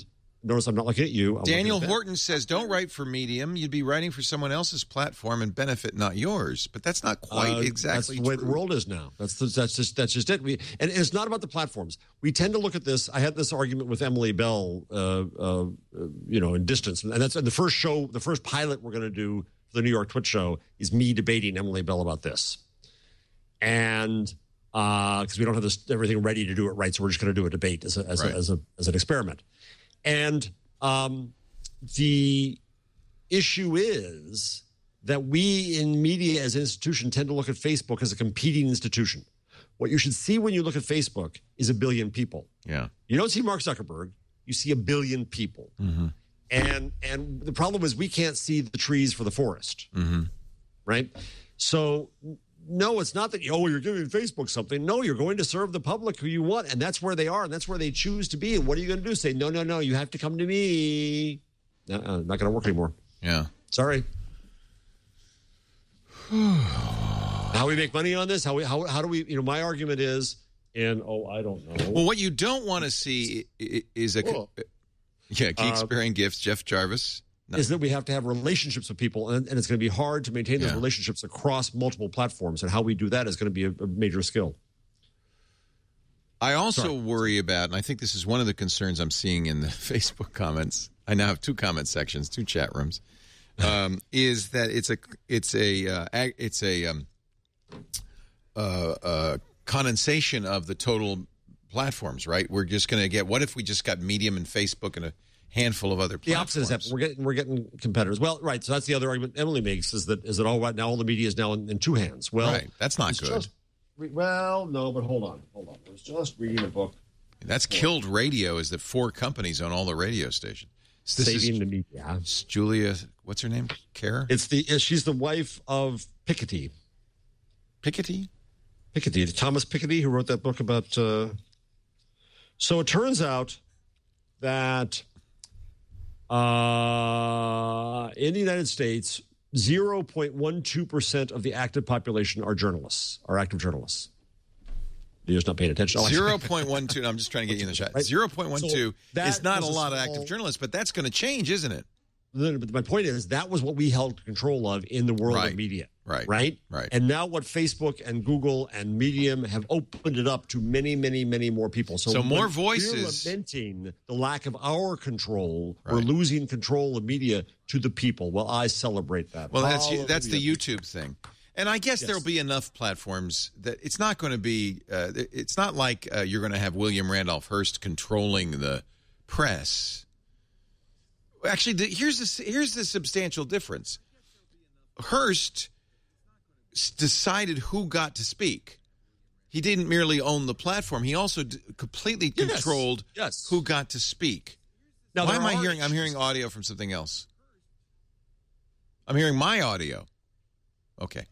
Notice I'm not looking at you. I'm Daniel looking at Horton says, don't write for Medium. You'd be writing for someone else's platform and benefit, not yours. But that's not quite Uh, exactly That's the way true. the world is now. That's the, that's just that's just it. We, and it's not about the platforms. We tend to look at this. I had this argument with Emily Bell, uh, uh, you know, in distance, and that's the first show, the first pilot we're going to do for the New York Twitch show is me debating Emily Bell about this, and because uh, we don't have this everything ready to do it right, so we're just going to do a debate as a, as, Right. a, as a as an experiment, and um, the issue is that we in media as an institution tend to look at Facebook as a competing institution. What you should see when you look at Facebook is a billion people. Yeah. You don't see Mark Zuckerberg, you see a billion people. Mm-hmm. And and the problem is we can't see the trees for the forest. Mm-hmm. Right? So no, it's not that, oh, you're giving Facebook something. No, you're going to serve the public who you want, and that's where they are, and that's where they choose to be. And what are you going to do? Say, no, no, no, you have to come to me. Uh-uh, not going to work anymore. Yeah. Sorry. How we make money on this? How we how how do we? You know, my argument is, and oh, I don't know. Well, what you don't want to see i- i- is a Cool. yeah, Geeks Uh, Bearing Gifts. Jeff Jarvis. No. Is that we have to have relationships with people, and, and it's going to be hard to maintain those Yeah. relationships across multiple platforms. And how we do that is going to be a, a major skill. I also Sorry. worry about, and I think this is one of the concerns I'm seeing in the Facebook comments. I now have two comment sections, two chat rooms. Um, is that it's a it's a uh, ag- it's a um, uh, uh, condensation of the total platforms, right? We're just going to get. What if we just got Medium and Facebook and a handful of other The platforms? opposite is happening. We're getting we're getting competitors. Well, right. So that's the other argument Emily makes is that is that all right now all the media is now in, in two hands. Well, Right. That's not it's good. just- well, no, but hold on, hold on. I was just reading a book. That's killed radio. Is that four companies own all the radio stations? So this Saving is the media. Julia. What's her name? Kerr? It's the she's the wife of Piketty. Piketty? Piketty, Thomas Piketty, who wrote that book about. Uh... So it turns out that uh, in the United States, zero point one two percent of the active population are journalists, are active journalists. You're just not paying attention. Oh, Zero point one two. I'm just trying to get you in the shot. Right. Zero point one two So that is not a was a lot of small- active journalists, but that's going to change, isn't it? But my point is that was what we held control of in the world Right. of media. Right. Right. Right. And now what Facebook and Google and Medium have opened it up to many, many, many more people. So, So more when voices- We're lamenting the lack of our control. We're Right. losing control of media to the people. Well, I celebrate that. Well, that's that's the Hallelujah. YouTube thing, and I guess Yes. there'll be enough platforms that it's not going to be. Uh, it's not like uh, you're going to have William Randolph Hearst controlling the press. Actually, the, here's the here's the substantial difference. Hearst s- decided who got to speak. He didn't merely own the platform; he also d- completely Yes. controlled Yes. who got to speak. Now, Why there am I are hearing? I'm issues. hearing audio from something else. I'm hearing my audio. Okay,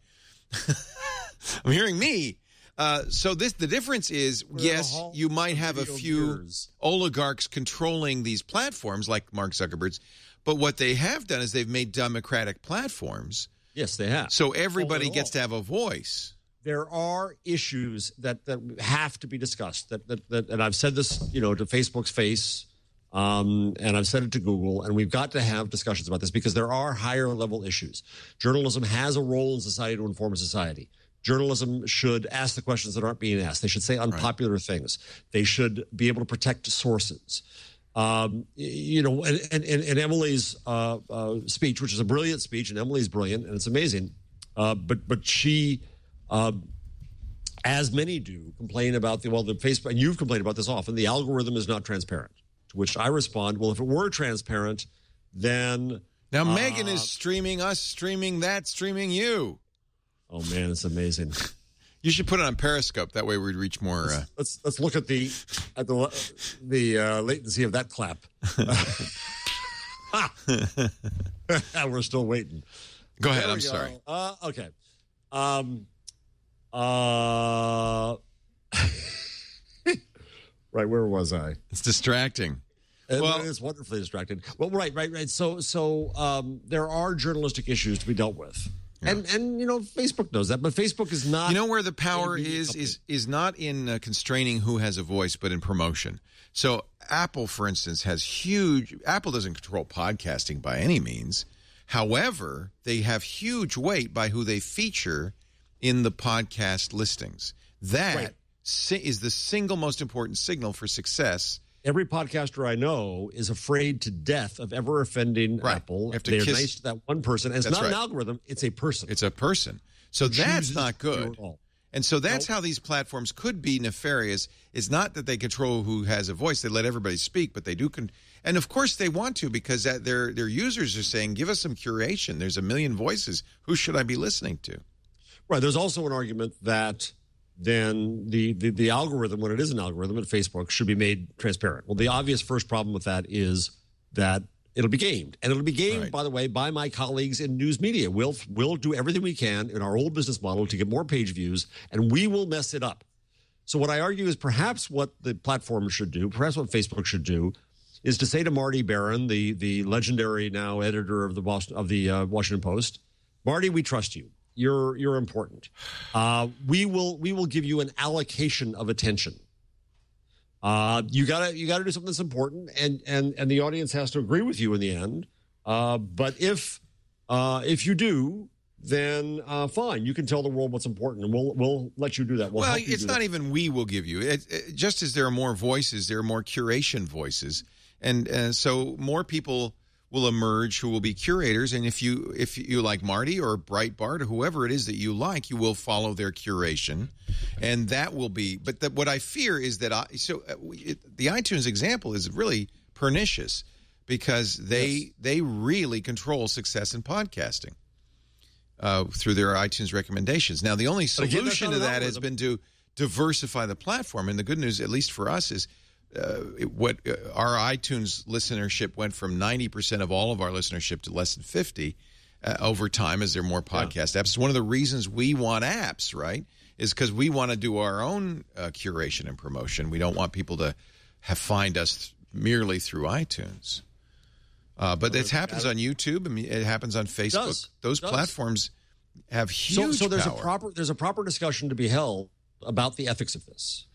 I'm hearing me. Uh, so this the difference is We're in a yes, hall you might of have a video few viewers. oligarchs controlling these platforms like Mark Zuckerberg's, but what they have done is they've made democratic platforms, Yes, they have. so everybody Overall. gets to have a voice. There are issues that, that have to be discussed. That, that that and I've said this, you know, to Facebook's face, um, and I've said it to Google, and we've got to have discussions about this because there are higher level issues. Journalism has a role in society to inform society. Journalism should ask the questions that aren't being asked. They should say unpopular things. They should be able to protect sources. Um, y- you know, and, and, and and Emily's uh, uh, speech, which is a brilliant speech, and Emily's brilliant, and it's amazing. Uh, but but she, uh, as many do, complain about the well, the Facebook, and you've complained about this often. The algorithm is not transparent. To which I respond, well, if it were transparent, then Now Megan is streaming us, streaming that, streaming you. oh man, it's amazing. You should put it on Periscope. That way we'd reach more. Uh, Let's let's look at the at the the uh, latency of that clap. We're still waiting. go ahead. There I'm we go. sorry. Uh, okay. Um. Uh. right. Where was I? It's distracting. Well, Well- it's wonderfully distracted. Well, right, right, right. So, so um, there are journalistic issues to be dealt with, and and you know, Facebook knows that, but Facebook is not. You know where the power a media is company. is is not in uh, constraining who has a voice, but in promotion. So Apple, for instance, has huge. Apple doesn't control podcasting by any means. However, they have huge weight by who they feature in the podcast listings. That Right. si- is the single most important signal for success. Every podcaster I know is afraid to death of ever offending Right. Apple. You have to They're kiss- nice to that one person. And it's That's not an right. algorithm, it's a person. It's a person. So that's chooses not to do good. it all. And so that's how these platforms could be nefarious. It's not that they control who has a voice. They let everybody speak, but they do. Con- and, of course, they want to because that their their users are saying, give us some curation. There's a million voices. Who should I be listening to? Right. There's also an argument that then the, the, the algorithm, when it is an algorithm at Facebook, should be made transparent. Well, the obvious first problem with that is that it'll be gamed. And it'll be gamed, Right. by the way, by my colleagues in news media. We'll, we'll do everything we can in our old business model to get more page views, and we will mess it up. So what I argue is perhaps what the platform should do, perhaps what Facebook should do, is to say to Marty Barron, the the legendary now editor of the Boston, of the uh, Washington Post, Marty, we trust you. You're you're important. Uh, we will we will give you an allocation of attention. Uh, you gotta you gotta do something that's important, and and and the audience has to agree with you in the end. Uh, but if uh, if you do, then uh, fine, you can tell the world what's important, and we'll we'll let you do that. We'll well, help you it's do not that. even we will give you. It, it, just as there are more voices, there are more curation voices. And uh, so more people will emerge who will be curators. And if you if you like Marty or Breitbart or whoever it is that you like, you will follow their curation. And that will be – but the, what I fear is that I, – so uh, it, the iTunes example is really pernicious because they Yes. they really control success in podcasting uh, through their iTunes recommendations. Now, the only But again, that's solution not to an that has algorithm. been to diversify the platform. And the good news, at least for us, is uh, it, what uh, our iTunes listenership went from ninety percent of all of our listenership to less than fifty uh, over time as there are more podcast apps. It's one of the reasons we want apps, right, is because we want to do our own uh, curation and promotion. We don't want people to have find us th- merely through iTunes. Uh, but it happens on YouTube. I mean, it happens on Facebook. Does. Those Does. platforms have So, huge so there's power. a proper there's a proper discussion to be held about the ethics of this,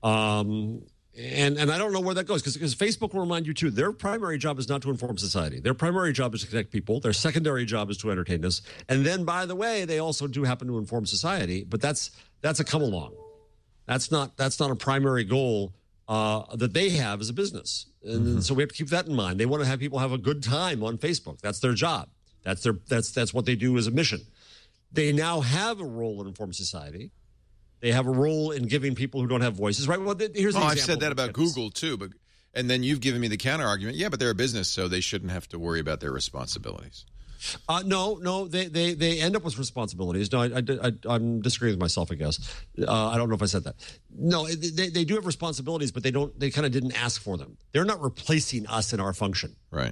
um, and and I don't know where that goes because Facebook will remind you too. Their primary job is not to inform society. Their primary job is to connect people. Their secondary job is to entertain us. And then, by the way, they also do happen to inform society. But that's that's a come along. That's not that's not a primary goal uh, that they have as a business. And Mm-hmm. so we have to keep that in mind. They want to have people have a good time on Facebook. That's their job. That's their that's that's what they do as a mission. They now have a role in informed society. They have a role in giving people who don't have voices, right? Well, th- here's the Oh, I've example. said that about Google too, but and then you've given me the counter argument. Yeah, but they're a business, so they shouldn't have to worry about their responsibilities. Uh, no, no, they, they they end up with responsibilities. No, I, I, I, I'm disagreeing with myself, I guess. Uh, I don't know if I said that. No, they, they do have responsibilities, but they don't. They kind of didn't ask for them. They're not replacing us in our function. Right.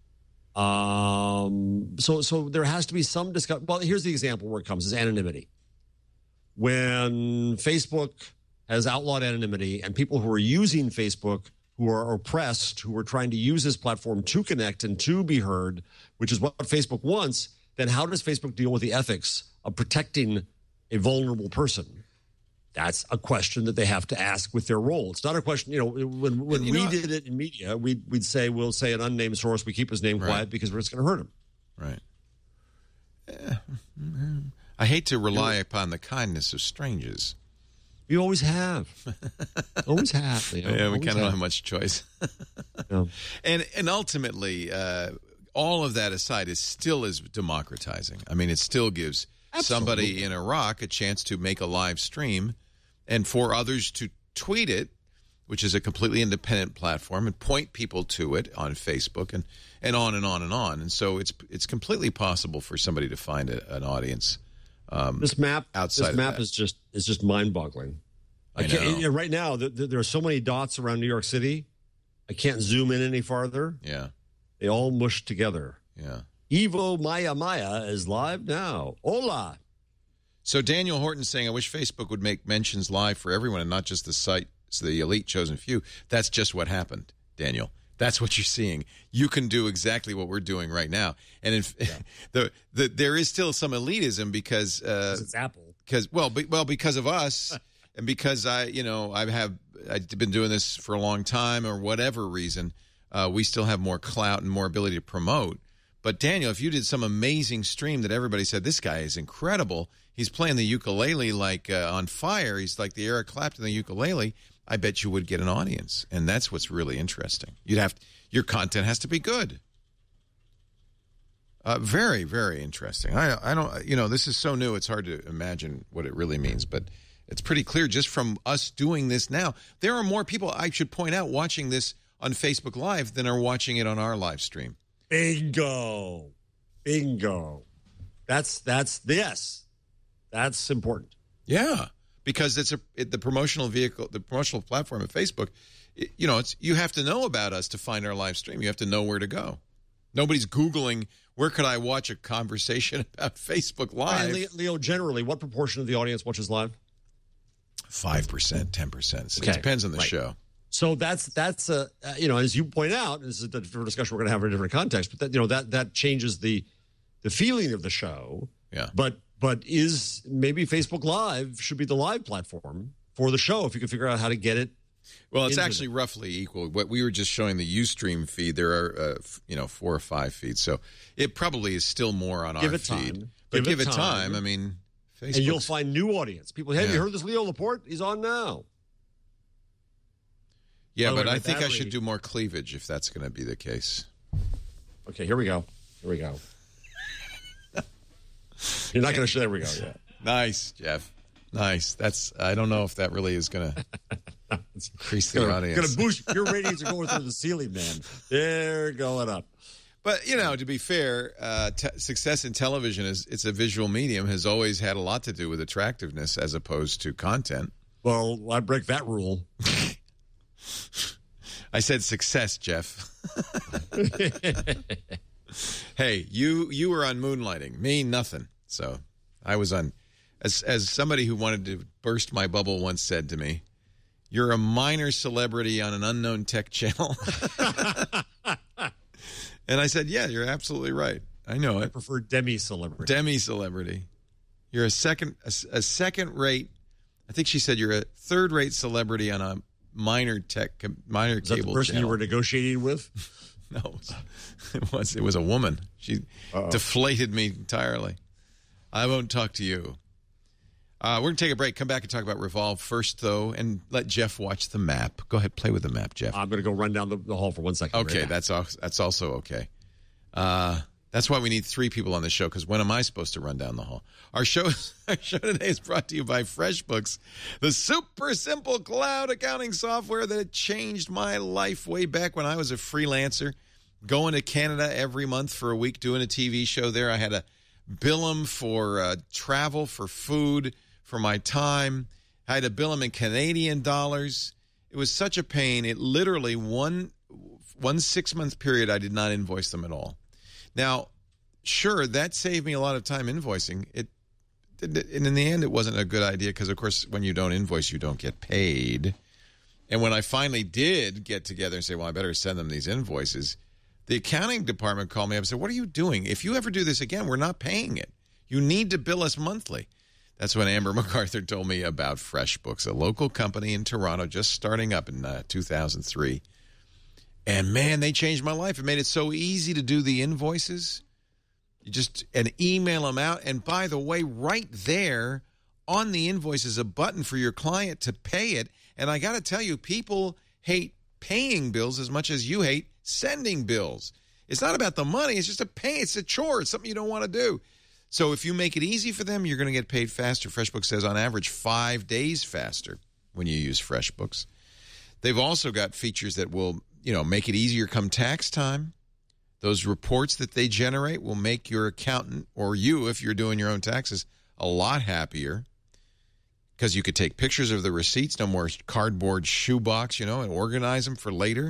Um, so, so there has to be some discussion. Well, here's the example where it comes: is anonymity. When Facebook has outlawed anonymity, and people who are using Facebook, who are oppressed, who are trying to use this platform to connect and to be heard, which is what Facebook wants, then how does Facebook deal with the ethics of protecting a vulnerable person? That's a question that they have to ask with their role. It's not a question, you know, when when And you we know- did it in media, we'd, we'd say, we'll say an unnamed source, we keep his name Right. quiet because we're just going to hurt him. Right. Eh, I hate to rely upon the kindness of strangers. We always have. always have. You know, Yeah, we always kind of don't have. have much choice. Yeah. And and ultimately, uh, all of that aside, it still is democratizing. I mean, it still gives somebody Absolutely. in Iraq a chance to make a live stream and for others to tweet it, which is a completely independent platform, and point people to it on Facebook and, and on and on and on. And so it's it's completely possible for somebody to find a, an audience. Um, This map, outside this of map that. is just is just mind-boggling. I can't, know. you know, right now, th- th- there are so many dots around New York City. I can't zoom in any farther. yeah, They all mush together. yeah. Evo Maya Maya is live now. Hola. So Daniel Horton saying, I wish Facebook would make mentions live for everyone and not just the site, so the elite chosen few. That's just what happened, Daniel. That's what you're seeing. You can do exactly what we're doing right now. And if, the, the there is still some elitism because uh, It's Apple. because well be, well because of us and because I, you know, I have I've been doing this for a long time, or whatever reason, uh, we still have more clout and more ability to promote. But Daniel, if you did some amazing stream that everybody said, this guy is incredible, he's playing the ukulele like uh, on fire, he's like the Eric Clapton of the ukulele, I bet you would get an audience. And that's what's really interesting. You'd have your content has to be good. Uh, very, very interesting. I, I don't, you know, this is so new, it's hard to imagine what it really means, but it's pretty clear just from us doing this now. There are more people, I should point out, watching this on Facebook Live than are watching it on our live stream. Bingo. Bingo. That's, that's, yes. That's important. Yeah, because it's a it, the promotional vehicle, the promotional platform of Facebook, it, you know, it's you have to know about us to find our live stream. You have to know where to go. Nobody's Googling, where could I watch a conversation about Facebook Live? And Leo, generally, what proportion of the audience watches live? five percent, ten percent. Okay. It depends on the Right. show. So that's that's a uh, you know, as you point out, this is a different discussion we're going to have in a different context. But that you know that that changes the the feeling of the show. Yeah. But but is maybe Facebook Live should be the live platform for the show if you can figure out how to get it. Well, it's into actually roughly equal. What we were just showing the Ustream feed, there are uh, f- you know four or five feeds, so it probably is still more on Give our it feed. time. But Give give, it it time. time. I mean, Facebook. And you'll find new audience. People, hey, have Yeah. you heard this Leo Laporte? He's on now. Yeah, By the but way, I my think I battery- should do more cleavage if that's going to be the case. Okay, here we go. Here we go. You're not going to show. There we go. Yeah. Nice, Jeff. Nice. That's. I don't know if that really is going to increase the Gonna, audience. gonna boost your ratings are going through the ceiling, man. They're going up. But you know, to be fair, uh, te- success in television is it's a visual medium has always had a lot to do with attractiveness as opposed to content. Well, I break that rule. I said success, Jeff. Hey, you you were on Moonlighting. Me, nothing. So I was on. As as somebody who wanted to burst my bubble once said to me, "You're a minor celebrity on an unknown tech channel." And I said, "Yeah, you're absolutely right. I know I it. prefer demi-celebrity. Demi-celebrity. You're a second a, a second rate. I think she said you're a third rate celebrity on a minor tech minor Is that cable the person channel." you were negotiating with? No, it was, it was it was a woman. She Uh-oh. deflated me entirely. I won't talk to you. Uh, we're gonna take a break. Come back and talk about Revolve first, though, and let Jeff watch the map. Go ahead, play with the map, Jeff. I'm going to go run down the, the hall for one second. Okay, Right that's al- that's also okay. Uh, that's why we need three people on the show, because when am I supposed to run down the hall? Our show, our show today is brought to you by FreshBooks, the super simple cloud accounting software that changed my life way back when I was a freelancer, going to Canada every month for a week, doing a T V show there. I had to bill them for uh, travel, for food, for my time. I had to bill them in Canadian dollars. It was such a pain. It literally, one one six-month period, I did not invoice them at all. Now, sure, that saved me a lot of time invoicing. It, and in the end, it wasn't a good idea because, of course, when you don't invoice, you don't get paid. And when I finally did get together and say, well, I better send them these invoices, the accounting department called me up and said, what are you doing? If you ever do this again, we're not paying it. You need to bill us monthly. That's when Amber MacArthur told me about FreshBooks, a local company in Toronto just starting up in uh, two thousand three. And, man, they changed my life. It made it so easy to do the invoices. You just and email them out. And, by the way, right there on the invoice is a button for your client to pay it. And I got to tell you, people hate paying bills as much as you hate sending bills. It's not about the money. It's just a pay. It's a chore. It's something you don't want to do. So if you make it easy for them, you're going to get paid faster. FreshBooks says on average five days faster when you use FreshBooks. They've also got features that will, you know, make it easier come tax time. Those reports that they generate will make your accountant or you, if you're doing your own taxes, a lot happier because you could take pictures of the receipts, no more cardboard shoebox, you know, and organize them for later.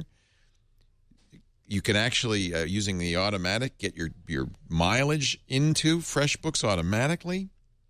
You can actually, uh, using the automatic, get your, your mileage into FreshBooks automatically.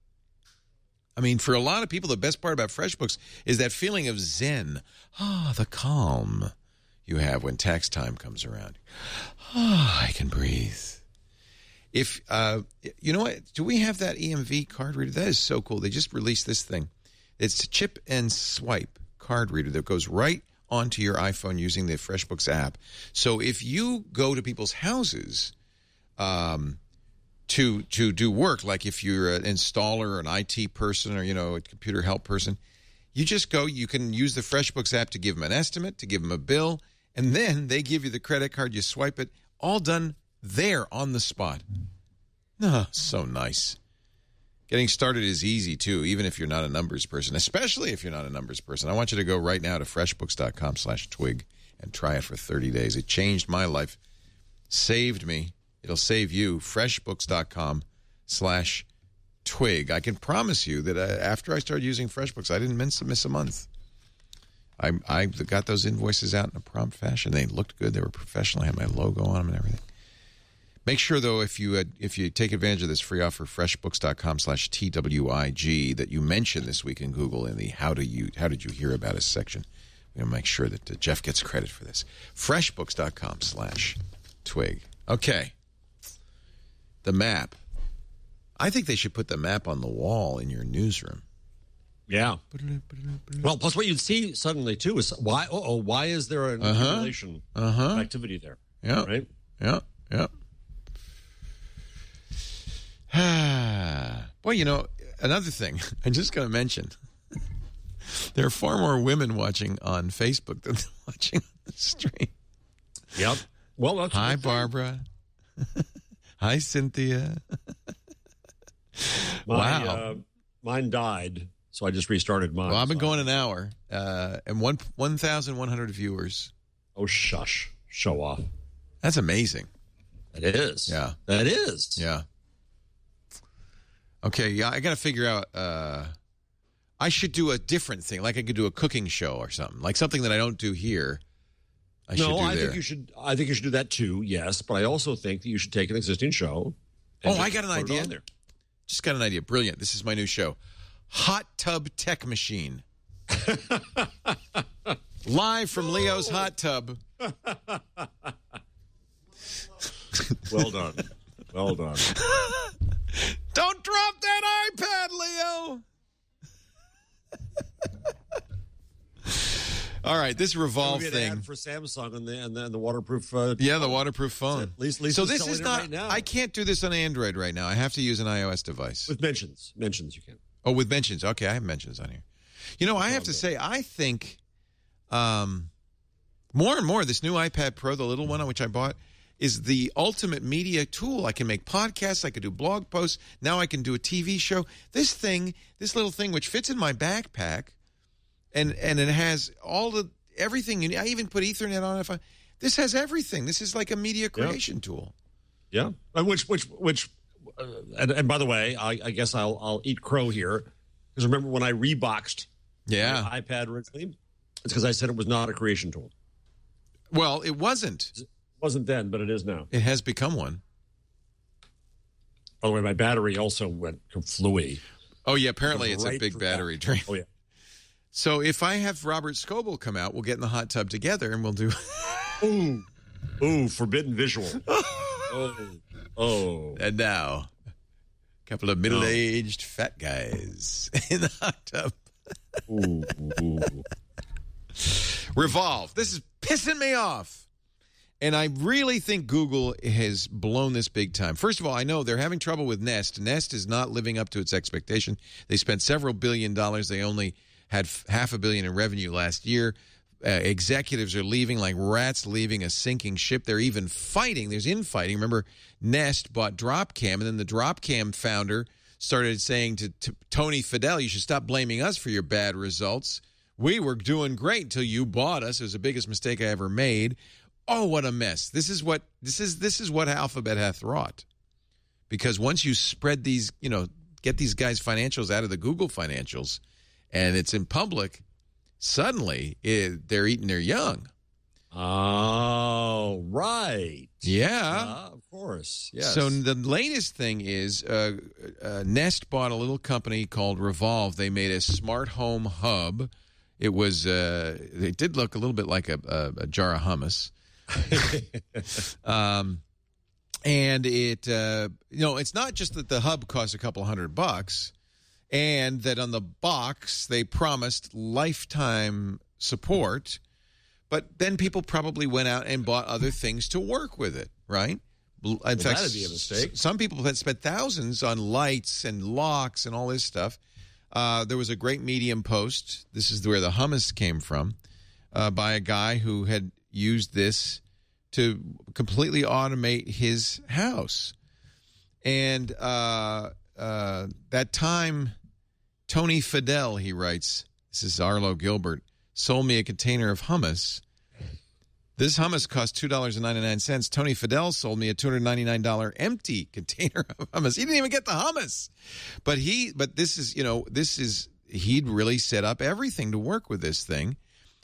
I mean, for a lot of people, the best part about FreshBooks is that feeling of zen. Ah, the calm you have when tax time comes around. Ah, I can breathe. If, uh, you know what, do we have that E M V card reader? That is so cool. They just released this thing. It's a chip and swipe card reader that goes right onto your iPhone using the FreshBooks app. So if you go to people's houses um, to to do work, like if you're an installer or an I T person or, you know, a computer help person, you just go, you can use the FreshBooks app to give them an estimate, to give them a bill, and then they give you the credit card, you swipe it, all done there on the spot. Oh, so nice. Getting started is easy, too, even if you're not a numbers person, especially if you're not a numbers person. I want you to go right now to freshbooks.com slash twig and try it for thirty days. It changed my life, saved me. It'll save you. freshbooks.com slash twig. I can promise you that uh, after I started using FreshBooks, I didn't miss, miss a month. I, I got those invoices out in a prompt fashion. They looked good. They were professional. I had my logo on them and everything. Make sure, though, if you uh, if you take advantage of this free offer, freshbooks.com slash T W I G, that you mention this week in Google in the How, do you, how Did You Hear About Us section. We're going to make sure that uh, Jeff gets credit for this. Freshbooks.com slash twig. Okay. The map. I think they should put the map on the wall in your newsroom. Yeah. Well, plus what you'd see suddenly, too, is why, oh, why is there an Uh-huh. accumulation Uh-huh. activity there? Yeah. Right? Yeah. Yeah. Boy, you know, another thing I'm just going to mention. There are far more women watching on Facebook than watching on the stream. Yep. Well, that's Hi, Barbara. Hi, Cynthia. My, Wow. Uh, mine died, so I just restarted mine. Well, I've been so. going an hour, uh, and one one thousand one hundred viewers. Oh, shush. Show off. That's amazing. It is. Yeah. That is. Yeah. Okay, yeah, I got to figure out. Uh, I should do a different thing, like I could do a cooking show or something, like something that I don't do here. I should no, do I there. think you should. I think you should do that too. Yes, but I also think that you should take an existing show. and Oh, I just got an put it idea. on there. Just got an idea. Brilliant. This is my new show, Hot Tub Tech Machine. Live from Leo's Hot Tub. Well done. Well done. Don't drop that iPad, Leo. All right, this Revolve Maybe an thing. ad for Samsung and the and the, and the waterproof. Uh, Yeah, the waterproof phone. At least- at least so it's this selling is it not. right now. I can't do this on Android right now. I have to use an iOS device. with mentions, mentions you can. Oh, with mentions. Okay, I have mentions on here. You know, I have to say, I think um, more and more this new iPad Pro, the little one, which I bought, is the ultimate media tool. I can make podcasts. I can do blog posts. Now I can do a T V show. This thing, this little thing, which fits in my backpack, and and it has all the everything you need. I even put Ethernet on it. If I, this has everything. This is like a media creation tool. Yeah, and which which which, uh, and, and by the way, I, I guess I'll I'll eat crow here because remember when I reboxed Yeah. the iPad originally, it's because I said it was not a creation tool. Well, it wasn't. It wasn't then, but it is now. It has become one. By the way, my battery also went fluey. Oh yeah, apparently it's a Right big through battery that. drain. Oh yeah. So if I have Robert Scoble come out, we'll get in the hot tub together and we'll do. Ooh, ooh, forbidden visual. oh, oh. And now, a couple of middle-aged fat guys in the hot tub. Ooh, ooh. Revolve. This is pissing me off. And I really think Google has blown this big time. First of all, I know they're having trouble with Nest. Nest is not living up to its expectation. They spent several billion dollars. They only had f- half a billion in revenue last year. Uh, executives are leaving like rats leaving a sinking ship. They're even fighting. There's infighting. Remember, Nest bought Dropcam, and then the Dropcam founder started saying to, to Tony Fadell, you should stop blaming us for your bad results. We were doing great until you bought us. It was the biggest mistake I ever made. Oh, what a mess. This is what this is this is what Alphabet hath wrought. Because once you spread these, you know, get these guys' financials out of the Google financials and it's in public, suddenly it, they're eating their young. Oh, right. Yeah. Uh, of course. Yes. So the latest thing is uh, uh, Nest bought a little company called Revolve. They made a smart home hub. It was uh, it did look a little bit like a, a, a jar of hummus. um, and it uh, you know, it's not just that the hub costs a couple hundred bucks. and that on the box they promised lifetime support. But then people probably went out and bought other things to work with it, right? In well, fact, that'd be a mistake. s- some people had spent thousands on lights and locks and all this stuff. Uh, there was a great Medium post. This is where the hummus came from, uh, by a guy who had used this to completely automate his house. And uh, uh, that time, Tony Fidel, he writes, this is Arlo Gilbert, sold me a container of hummus. This hummus cost two dollars and ninety-nine cents. Tony Fidel sold me a two hundred ninety-nine dollars empty container of hummus. He didn't even get the hummus. But he, but this is, you know, this is, he'd really set up everything to work with this thing.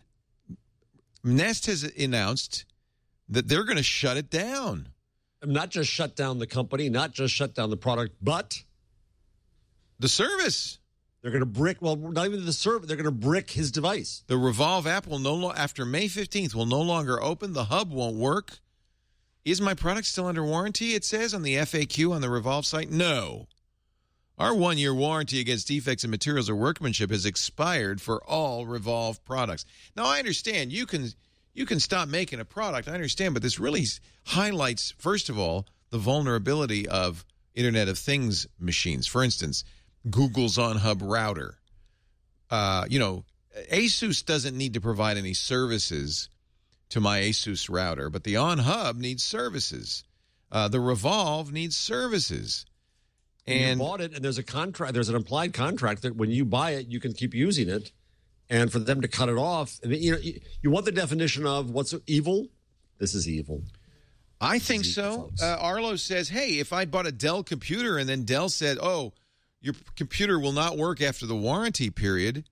Nest has announced that they're going to shut it down. Not just shut down the company, not just shut down the product, but The service. they're going to brick, well, not even the server, they're going to brick his device. The Revolve app will no lo- after May fifteenth will no longer open. The hub won't work. Is my product still under warranty? It says on the F A Q on the Revolve site. No. Our one-year warranty against defects in materials or workmanship has expired for all Revolve products. Now, I understand you can you can stop making a product. I understand, but this really highlights, first of all, the vulnerability of Internet of Things machines. For instance, Google's on-hub router. Uh, you know, ASUS doesn't need to provide any services to my ASUS router, but the on-hub needs services. Uh, the Revolve needs services. And you bought it, and there's a contract. There's an implied contract that when you buy it, you can keep using it, and for them to cut it off, and you know, you, you want the definition of what's evil. This is evil. I think This is evil, so. folks. Uh, Arlo says, "Hey, if I bought a Dell computer and then Dell said, "Oh, your computer will not work after the warranty period,"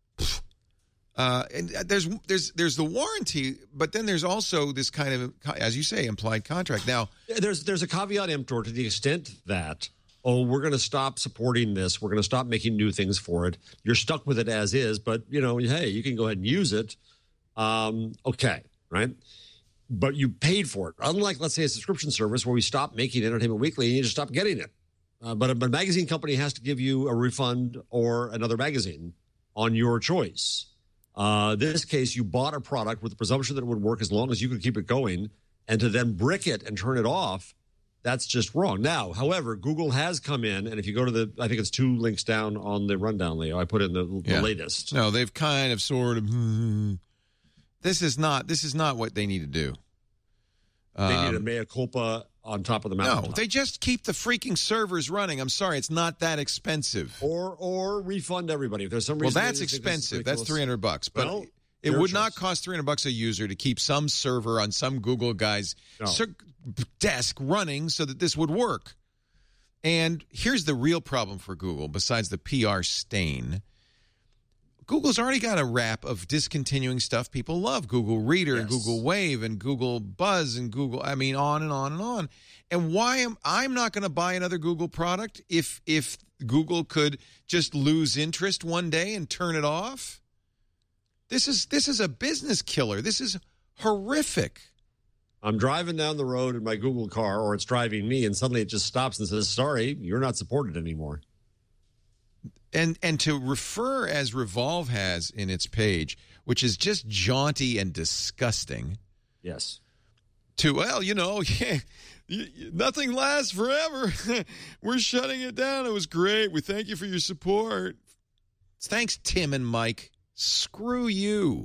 uh, and there's there's there's the warranty, but then there's also this kind of, as you say, implied contract. Now, There's there's a caveat emptor to the extent that, oh, we're going to stop supporting this. We're going to stop making new things for it. You're stuck with it as is, but, you know, hey, you can go ahead and use it. Um, okay, right? But you paid for it. Unlike, let's say, a subscription service where we stop making Entertainment Weekly and you just stop getting it. Uh, but, a, but a magazine company has to give you a refund or another magazine on your choice. Uh, this case, you bought a product with the presumption that it would work as long as you could keep it going, and to then brick it and turn it off, that's just wrong. Now, however, Google has come in, and if you go to the, I think it's two links down on the rundown, Leo. I put in the, the Yeah. latest. no, they've kind of sort of. This is not. This is not what they need to do. They need a Um, mea culpa on top of the no, mountain. they just keep the freaking servers running. I'm sorry, it's not that expensive. or or refund everybody if there's some Well, reason. that's they think this is expensive. That's ridiculous. three hundred bucks. But Well, it their would not choice. cost three hundred bucks a user to keep some server on some Google guy's No. cir- desk running so that this would work. And here's the real problem for Google, besides the P R stain. Google's already got a rap of discontinuing stuff people love. Google Reader and Yes. Google Wave and Google Buzz and Google, I mean, on and on and on. And why am I'm not going to buy another Google product if if Google could just lose interest one day and turn it off? This is this is a business killer. This is horrific. I'm driving down the road in my Google car, or it's driving me, and suddenly it just stops and says, "Sorry, you're not supported anymore." And and to refer as Revolve has in its page, which is just jaunty and disgusting, Yes. to, well, you know, yeah, y- y- nothing lasts forever. We're shutting it down. It was great. We thank you for your support. Thanks, Tim and Mike. Screw you.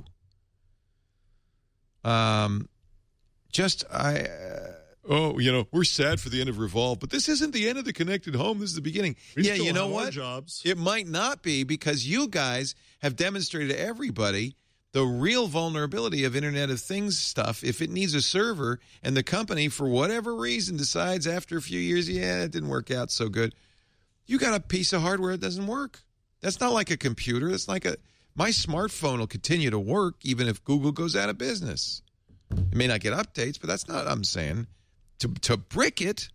Um, just I. Uh, oh, you know, we're sad for the end of Revolve, but this isn't the end of the connected home. This is the beginning. We yeah, still you know have our what? jobs. It might not be, because you guys have demonstrated to everybody the real vulnerability of Internet of Things stuff. If it needs a server and the company, for whatever reason, decides after a few years, yeah, it didn't work out so good, you got a piece of hardware that doesn't work. That's not like a computer. It's like a, my smartphone will continue to work even if Google goes out of business. It may not get updates, but that's not what I'm saying. To, to brick it,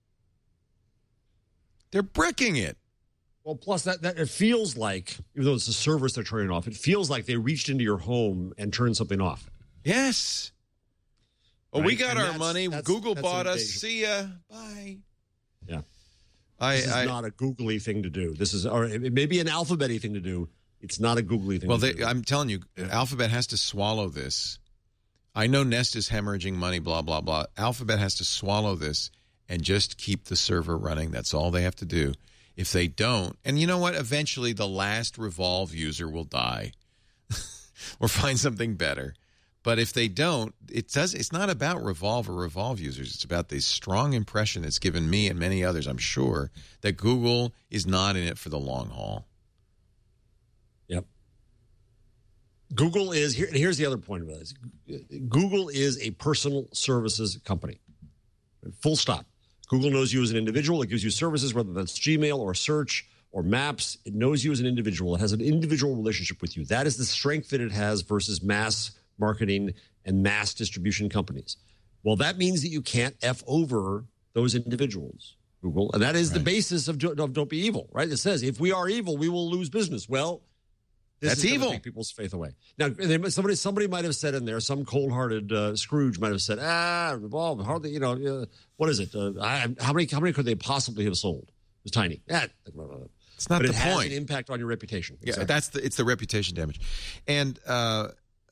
they're bricking it. Well, plus that, that it feels like, even though it's a service they're turning off, it feels like they reached into your home and turned something off. Yes. Oh, we Right? got And our that's- money. that's- Google that's bought an us. invasion. See ya. Bye. Yeah. I, This is I, not a googly thing to do. This is, or it may be an alphabet-y thing to do. It's not a googly thing well, to they, do. I'm telling you, Alphabet has to swallow this. I know Nest is hemorrhaging money, blah, blah, blah. Alphabet has to swallow this and just keep the server running. That's all they have to do. If they don't, and you know what? Eventually, the last Revolve user will die or find something better. But if they don't, it does. It's not about Revolve or Revolve users. It's about the strong impression it's given me and many others, I'm sure, that Google is not in it for the long haul. Yep. Google is, here, here's the other point of this. Google is a personal services company. Full stop. Google knows you as an individual. It gives you services, whether that's Gmail or search or maps. It knows you as an individual. It has an individual relationship with you. That is the strength that it has versus mass marketing and mass distribution companies. Well, that means that you can't F over those individuals, Google. And that is right. the basis of, of Don't Be Evil, right? It says, if we are evil, we will lose business. Well, this That's is evil. Take people's faith away. Now, they, somebody somebody might have said in there, some cold-hearted uh, Scrooge might have said, ah, Revolve, hardly, you know, uh, what is it? Uh, I, how many how many could they possibly have sold? It was tiny. Ah, it's not but the it has point. An impact on your reputation. Exactly. Yeah, that's the it's the reputation damage, and uh,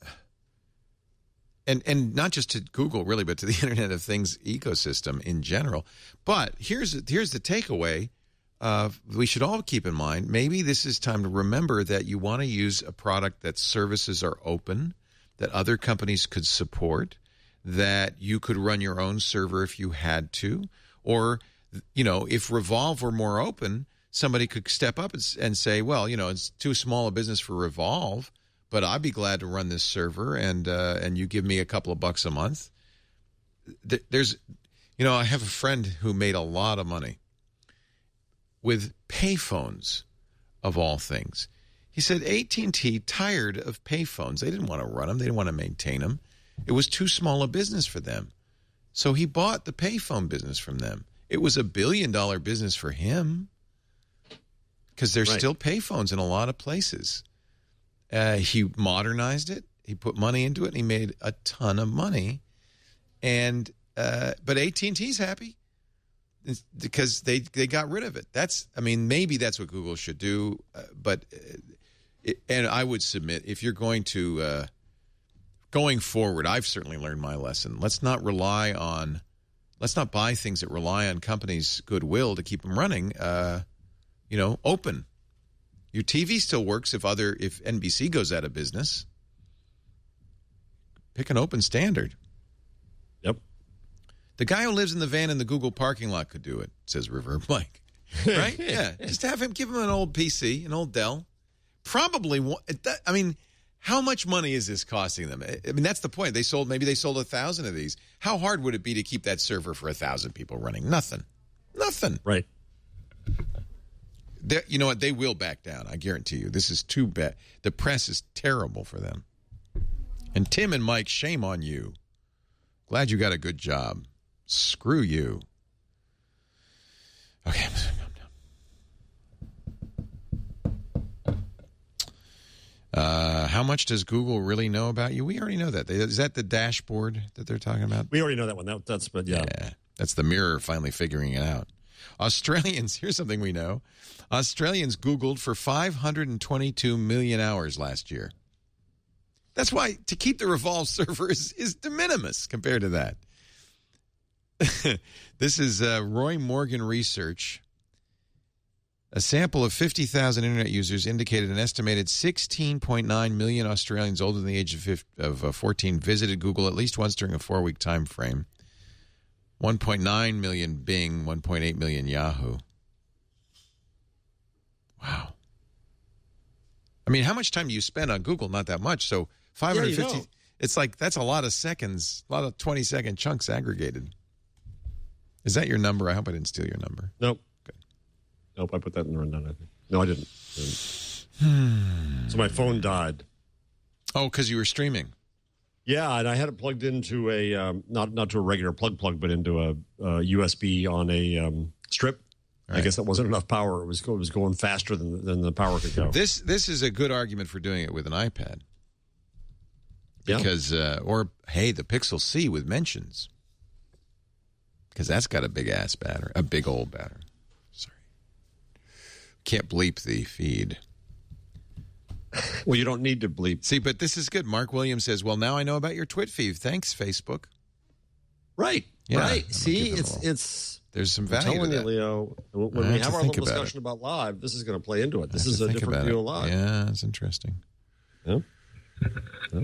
and and not just to Google really, but to the Internet of Things ecosystem in general. But here's here's the takeaway. Uh, we should all keep in mind, maybe this is time to remember that you want to use a product that services are open, that other companies could support, that you could run your own server if you had to, or, you know, if Revolve were more open, somebody could step up and, and say, well, you know, it's too small a business for Revolve, but I'd be glad to run this server, and uh, and you give me a couple of bucks a month. There's, you know, I have a friend who made a lot of money with payphones, of all things. He said A T and T tired of payphones. They didn't want to run them. They didn't want to maintain them. It was too small a business for them. So he bought the payphone business from them. It was a billion-dollar business for him because there's right. still payphones in a lot of places. Uh, he modernized it. He put money into it, and he made a ton of money. And uh, but A T and T's happy. Because they, they got rid of it. That's, I mean, maybe that's what Google should do. Uh, but, uh, it, and I would submit, if you're going to, uh, going forward, I've certainly learned my lesson. Let's not rely on, let's not buy things that rely on companies' goodwill to keep them running. Uh, you know, open. Your T V still works if other, if N B C goes out of business. Pick an open standard. Yep. The guy who lives in the van in the Google parking lot could do it, says Reverb Mike. Right? Yeah. Just have him, give him an old P C, an old Dell. Probably, I mean, how much money is this costing them? I mean, that's the point. They sold, maybe they sold a thousand of these. How hard would it be to keep that server for a thousand people running? Nothing. Nothing. Right. They're, you know what? They will back down. I guarantee you. This is too bad. The press is terrible for them. And Tim and Mike, shame on you. Glad you got a good job. Screw you. Okay, I'm just gonna calm down. Uh, how much does Google really know about you? We already know that. Is that the dashboard that they're talking about? We already know that one. That, that's, but yeah. yeah. That's the mirror finally figuring it out. Australians, here's something we know. Australians Googled for five hundred twenty-two million hours last year. That's why to keep the Revolve server is, is de minimis compared to that. This is uh, Roy Morgan research. A sample of fifty thousand internet users indicated an estimated sixteen point nine million Australians older than the age of, fifteen, of uh, fourteen visited Google at least once during a four-week time frame. one point nine million Bing, one point eight million Yahoo. Wow. I mean, how much time do you spend on Google? Not that much. So five hundred fifty, yeah, you know. It's like, that's a lot of seconds, a lot of twenty-second chunks aggregated. Is that your number? I hope I didn't steal your number. Nope. Good. Nope, I put that in the rundown, I think. No, I didn't. I didn't. So my phone died. Oh, because you were streaming. Yeah, and I had it plugged into a, um, not not to a regular plug plug, but into a, a U S B on a um, strip. Right. I guess that wasn't enough power. It was, it was going faster than, than the power could go. This this is a good argument for doing it with an iPad. Because, yeah. uh, or, hey, the Pixel C with mentions. Because that's got a big-ass battery, a big old battery. Sorry. can't bleep the feed. Well, you don't need to bleep. See, but this is good. Mark Williams says, well, now I know about your twit feed. Thanks, Facebook. Right, Yeah, right. I'm See, gonna give it's them a little- it's. There's some I'm value telling to you, that. Leo, when I we have have to our think little about discussion about live, this is going to play into it. This I have is to a think different about view it. of live. Yeah, it's interesting. Yeah. Yeah.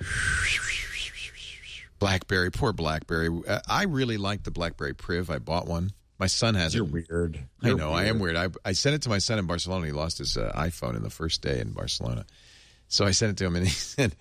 BlackBerry, poor BlackBerry. Uh, I really like the BlackBerry Priv. I bought one. My son has You're it. weird. I You're know, I am weird. I, I sent it to my son in Barcelona. He lost his uh, iPhone in the first day in Barcelona. So I sent it to him, and he said,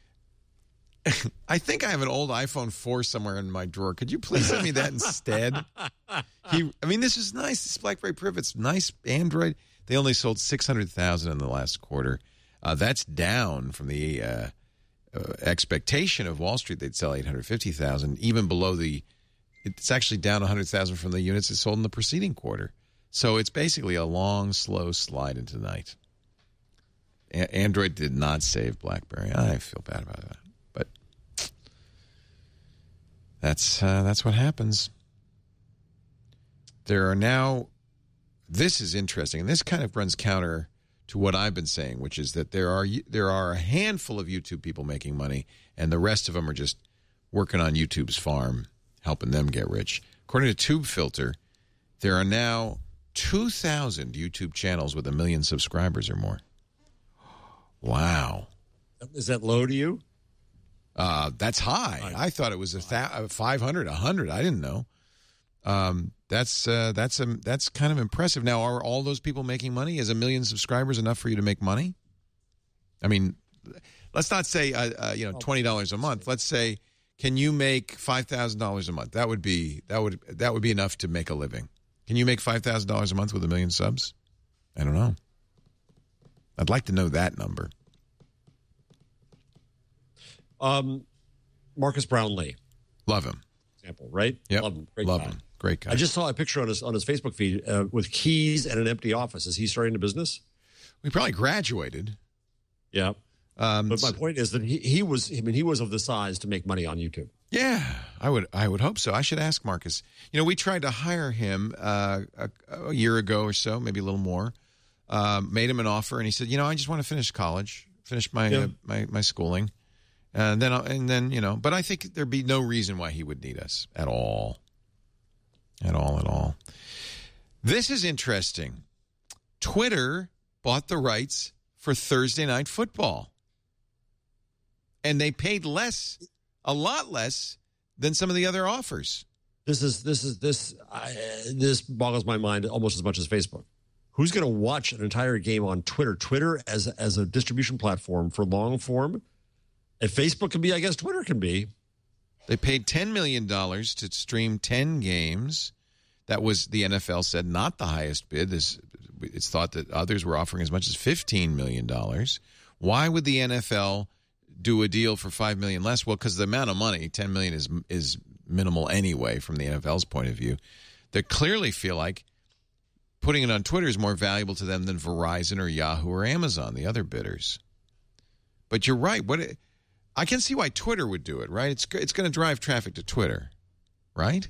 I think I have an old iPhone four somewhere in my drawer. Could you please send me that instead? He, I mean, this is nice. This BlackBerry Priv, it's nice Android. They only sold six hundred thousand in the last quarter. Uh, that's down from the uh, uh, expectation of Wall Street. They'd sell eight hundred fifty thousand, even below the, it's actually down one hundred thousand from the units it sold in the preceding quarter. So it's basically a long, slow slide into the night. A- Android did not save BlackBerry. I feel bad about that. But that's uh, that's what happens. There are now, this is interesting, and this kind of runs counter to what I've been saying, which is that there are there are a handful of YouTube people making money, and the rest of them are just working on YouTube's farm, helping them get rich. According to TubeFilter, there are now two thousand YouTube channels with a million subscribers or more. Wow. Is that low to you? Uh, that's high. I thought it was a th- five hundred, one hundred. I didn't know. Um, that's uh, that's um, that's kind of impressive. Now, are all those people making money? Is a million subscribers enough for you to make money? I mean, let's not say uh, uh, you know twenty dollars a month. Let's say, can you make five thousand dollars a month? That would be that would that would be enough to make a living. Can you make five thousand dollars a month with a million subs? I don't know. I'd like to know that number. Um, Marcus Brownlee, Love him. example, right? Yep. Love him. Great Love guy. him. Great guy. I just saw a picture on his on his Facebook feed uh, with keys and an empty office. Is he starting a business? we probably graduated. Yeah. Um, But my point is that he, he was I mean he was of the size to make money on YouTube. Yeah, I would. I would hope so. I should ask Marcus. You know, we tried to hire him uh, a, a year ago or so, maybe a little more. Um, made him an offer, and he said, "You know, I just want to finish college, finish my Yeah. uh, my, my schooling, and then I'll, and then you know." But I think there'd be no reason why he would need us at all, at all, at all. This is interesting. Twitter bought the rights for Thursday Night Football, and they paid less. A lot less than some of the other offers. This is this is this I, this boggles my mind almost as much as Facebook. Who's going to watch an entire game on Twitter? Twitter as as a distribution platform for long form. If Facebook can be, I guess Twitter can be. They paid ten million dollars to stream ten games. That was, the N F L said, not the highest bid. This, it's thought that others were offering as much as fifteen million dollars. Why would the N F L do a deal for five million dollars less? Well, because the amount of money, ten million dollars, is is minimal anyway from the N F L's point of view. They clearly feel like putting it on Twitter is more valuable to them than Verizon or Yahoo or Amazon, the other bidders. But you're right. What it, I can see why Twitter would do it, right? It's it's going to drive traffic to Twitter, right?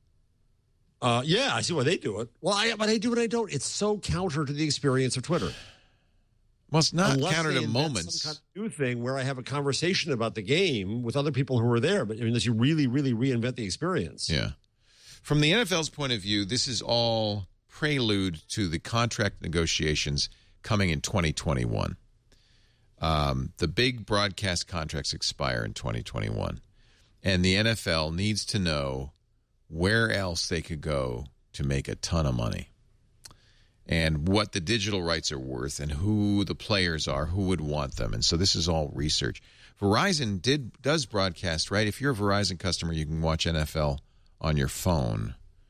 Uh, yeah, I see why they do it. Well, I, but I do what I don't. It's so counter to the experience of Twitter. Well, it's not Unless counter they to invent moments. Some kind of new thing where I have a conversation about the game with other people who are there, but unless you really, really reinvent the experience. Yeah. From the N F L's point of view, this is all prelude to the contract negotiations coming in twenty twenty-one. Um, the big broadcast contracts expire in twenty twenty-one. And the N F L needs to know where else they could go to make a ton of money, and what the digital rights are worth, and who the players are, who would want them. And so this is all research. Verizon did does broadcast, right? If you're a Verizon customer, you can watch N F L on your phone.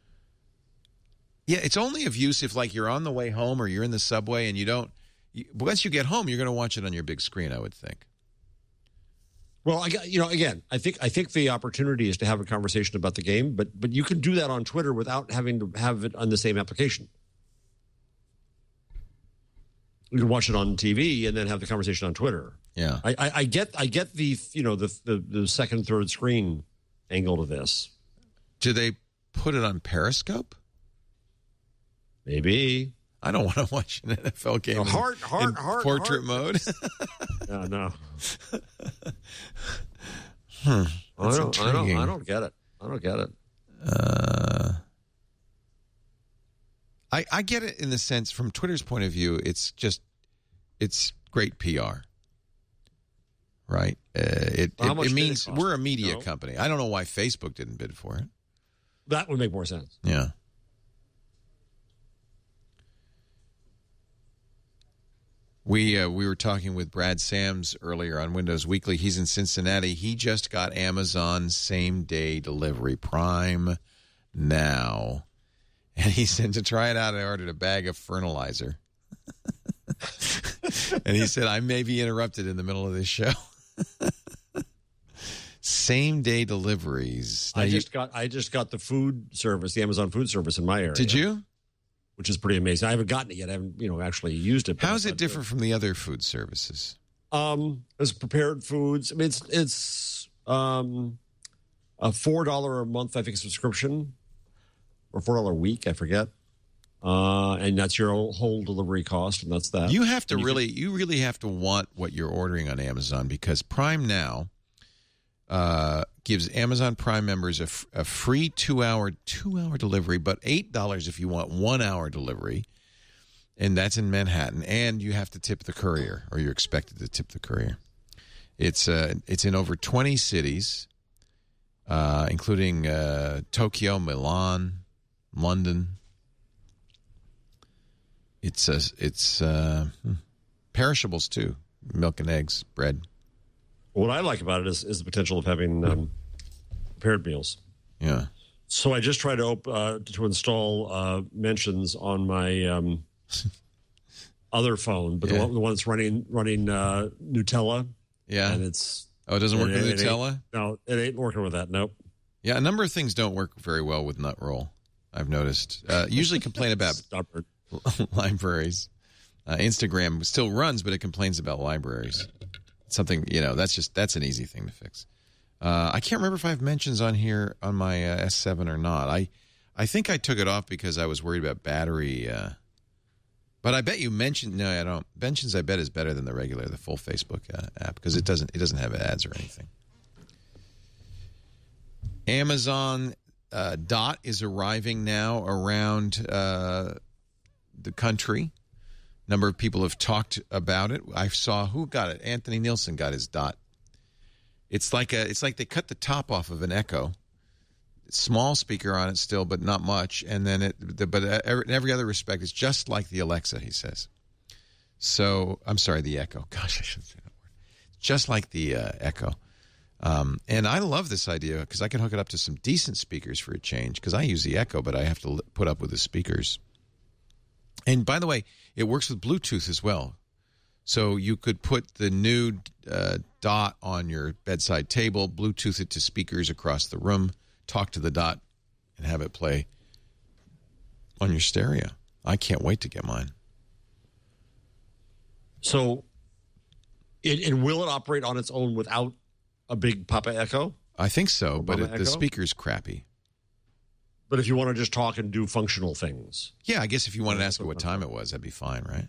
Yeah, it's only of use if, like, you're on the way home or you're in the subway and you don't you, – once you get home, you're going to watch it on your big screen, I would think. Well, I, you know, again, I think I think the opportunity is to have a conversation about the game, but but you can do that on Twitter without having to have it on the same application. You can watch it on T V and then have the conversation on Twitter. Yeah, I, I, I get I get the you know the, the the second third screen angle to this. Do they put it on Periscope? Maybe I don't want to watch an N F L game No, in- heart, heart, in heart, portrait heart. mode. No, no. hmm, I that's don't, I don't. intriguing. I don't get it. I don't get it. Uh, I I get it in the sense, from Twitter's point of view, it's just it's great P R, right? Uh, it Well, how it, much it did it means cost? we're a media No. company. I don't know why Facebook didn't bid for it. That would make more sense. Yeah. We uh, we were talking with Brad Sams earlier on Windows Weekly. He's in Cincinnati. He just got Amazon same day delivery Prime now, and he said to try it out, I ordered a bag of fertilizer, and he said I may be interrupted in the middle of this show. Same day deliveries. Now I you- just got I just got the food service, the Amazon food service in my area. did you? Which is pretty amazing. I haven't gotten it yet. I haven't, you know, actually used it. but How is I- it different from the other food services? Um, it's prepared foods. I mean, it's it's um a four dollar a month, I think, subscription, or four dollar a week. I forget. Uh, and that's your whole delivery cost, and that's that. You have to And you really, you really have to want what you're ordering on Amazon, because Prime Now uh, gives Amazon Prime members a, f- a free two-hour two-hour delivery, but eight dollars if you want one-hour delivery, and that's in Manhattan. And you have to tip the courier, or you're expected to tip the courier. It's uh, it's in over twenty cities, uh, including uh, Tokyo, Milan, London. It's uh, it's uh, hmm, perishables too, milk and eggs, bread. What I like about it is, is the potential of having um, prepared meals. Yeah. So I just tried to op- uh, to install uh, mentions on my um, other phone, but Yeah. the, one, the one that's running running uh, Nutella, Yeah. and it's Oh, it doesn't work it- with it ain't- Nutella? No, it ain't working with that. Nope. Yeah, a number of things don't work very well with nut roll, I've noticed. Uh, usually complain about Stubborn. libraries. Uh, Instagram still runs, but it complains about libraries. Something, you know, that's just, that's an easy thing to fix. Uh, I can't remember if I have mentions on here on my uh, S seven or not. I I think I took it off because I was worried about battery. Uh, but I bet you mentioned, no, I don't. Mentions, I bet, is better than the regular, the full Facebook uh, app, because it doesn't, it doesn't have ads or anything. Amazon uh, Dot is arriving now around uh, the country. Number of people have talked about it. I saw who got it. Anthony Nielsen got his Dot. It's like a. It's like they cut the top off of an Echo. Small speaker on it still, but not much. And then it. The, but in every other respect, it's just like the Alexa. He says. So I'm sorry, the Echo. Gosh, I shouldn't say that word. Just like the uh, Echo. Um, and I love this idea because I can hook it up to some decent speakers for a change. Because I use the Echo, but I have to put up with the speakers. And by the way, it works with Bluetooth as well. So you could put the new uh, Dot on your bedside table, Bluetooth it to speakers across the room, talk to the Dot, and have it play on your stereo. I can't wait to get mine. So, it, and will it operate on its own without a big Papa Echo? I think so, but Obama it, the Echo? speaker's crappy. But if you want to just talk and do functional things. Yeah, I guess if you wanted to ask it what time it was, that'd be fine, right?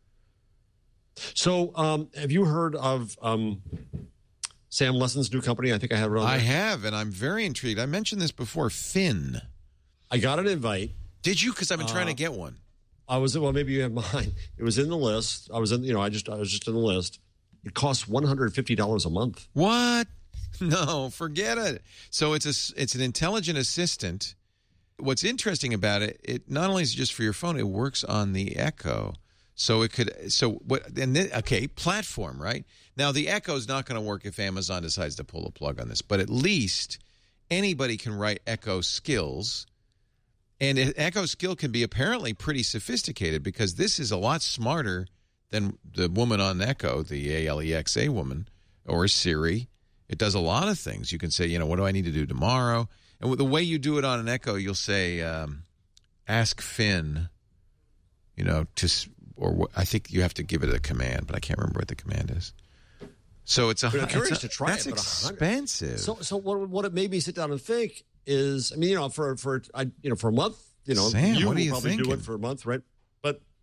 So, um, have you heard of um, Sam Lesson's new company? I think I have it on I there. have, and I'm very intrigued. I mentioned this before, Finn. I got an invite. Did you? Because I've been trying Uh, to get one. I was, well, maybe you have mine. It was in the list. I was in, you know, I just, I was just in the list. It costs one hundred fifty dollars a month. What? No, forget it. So it's a, it's an intelligent assistant. What's interesting about it, it not only is it just for your phone, it works on the Echo. So it could, so what, and then, okay, platform, right? Now, the Echo is not going to work if Amazon decides to pull a plug on this, but at least anybody can write Echo skills. And an Echo skill can be apparently pretty sophisticated because this is a lot smarter than the woman on Echo, the A L E X A woman, or Siri. It does a lot of things. You can say, you know, what do I need to do tomorrow? And with the way you do it on an Echo, you'll say, um, ask Finn, you know, to, or I think you have to give it a command, but I can't remember what the command is. So it's a, I'm it's curious a- to try that's it, but a hundred- expensive. So, so what, what it made me sit down and think is, I mean, you know, for, for, I, you know, for a month, you know, Sam, you what are will you probably do thinking? it for a month, right? But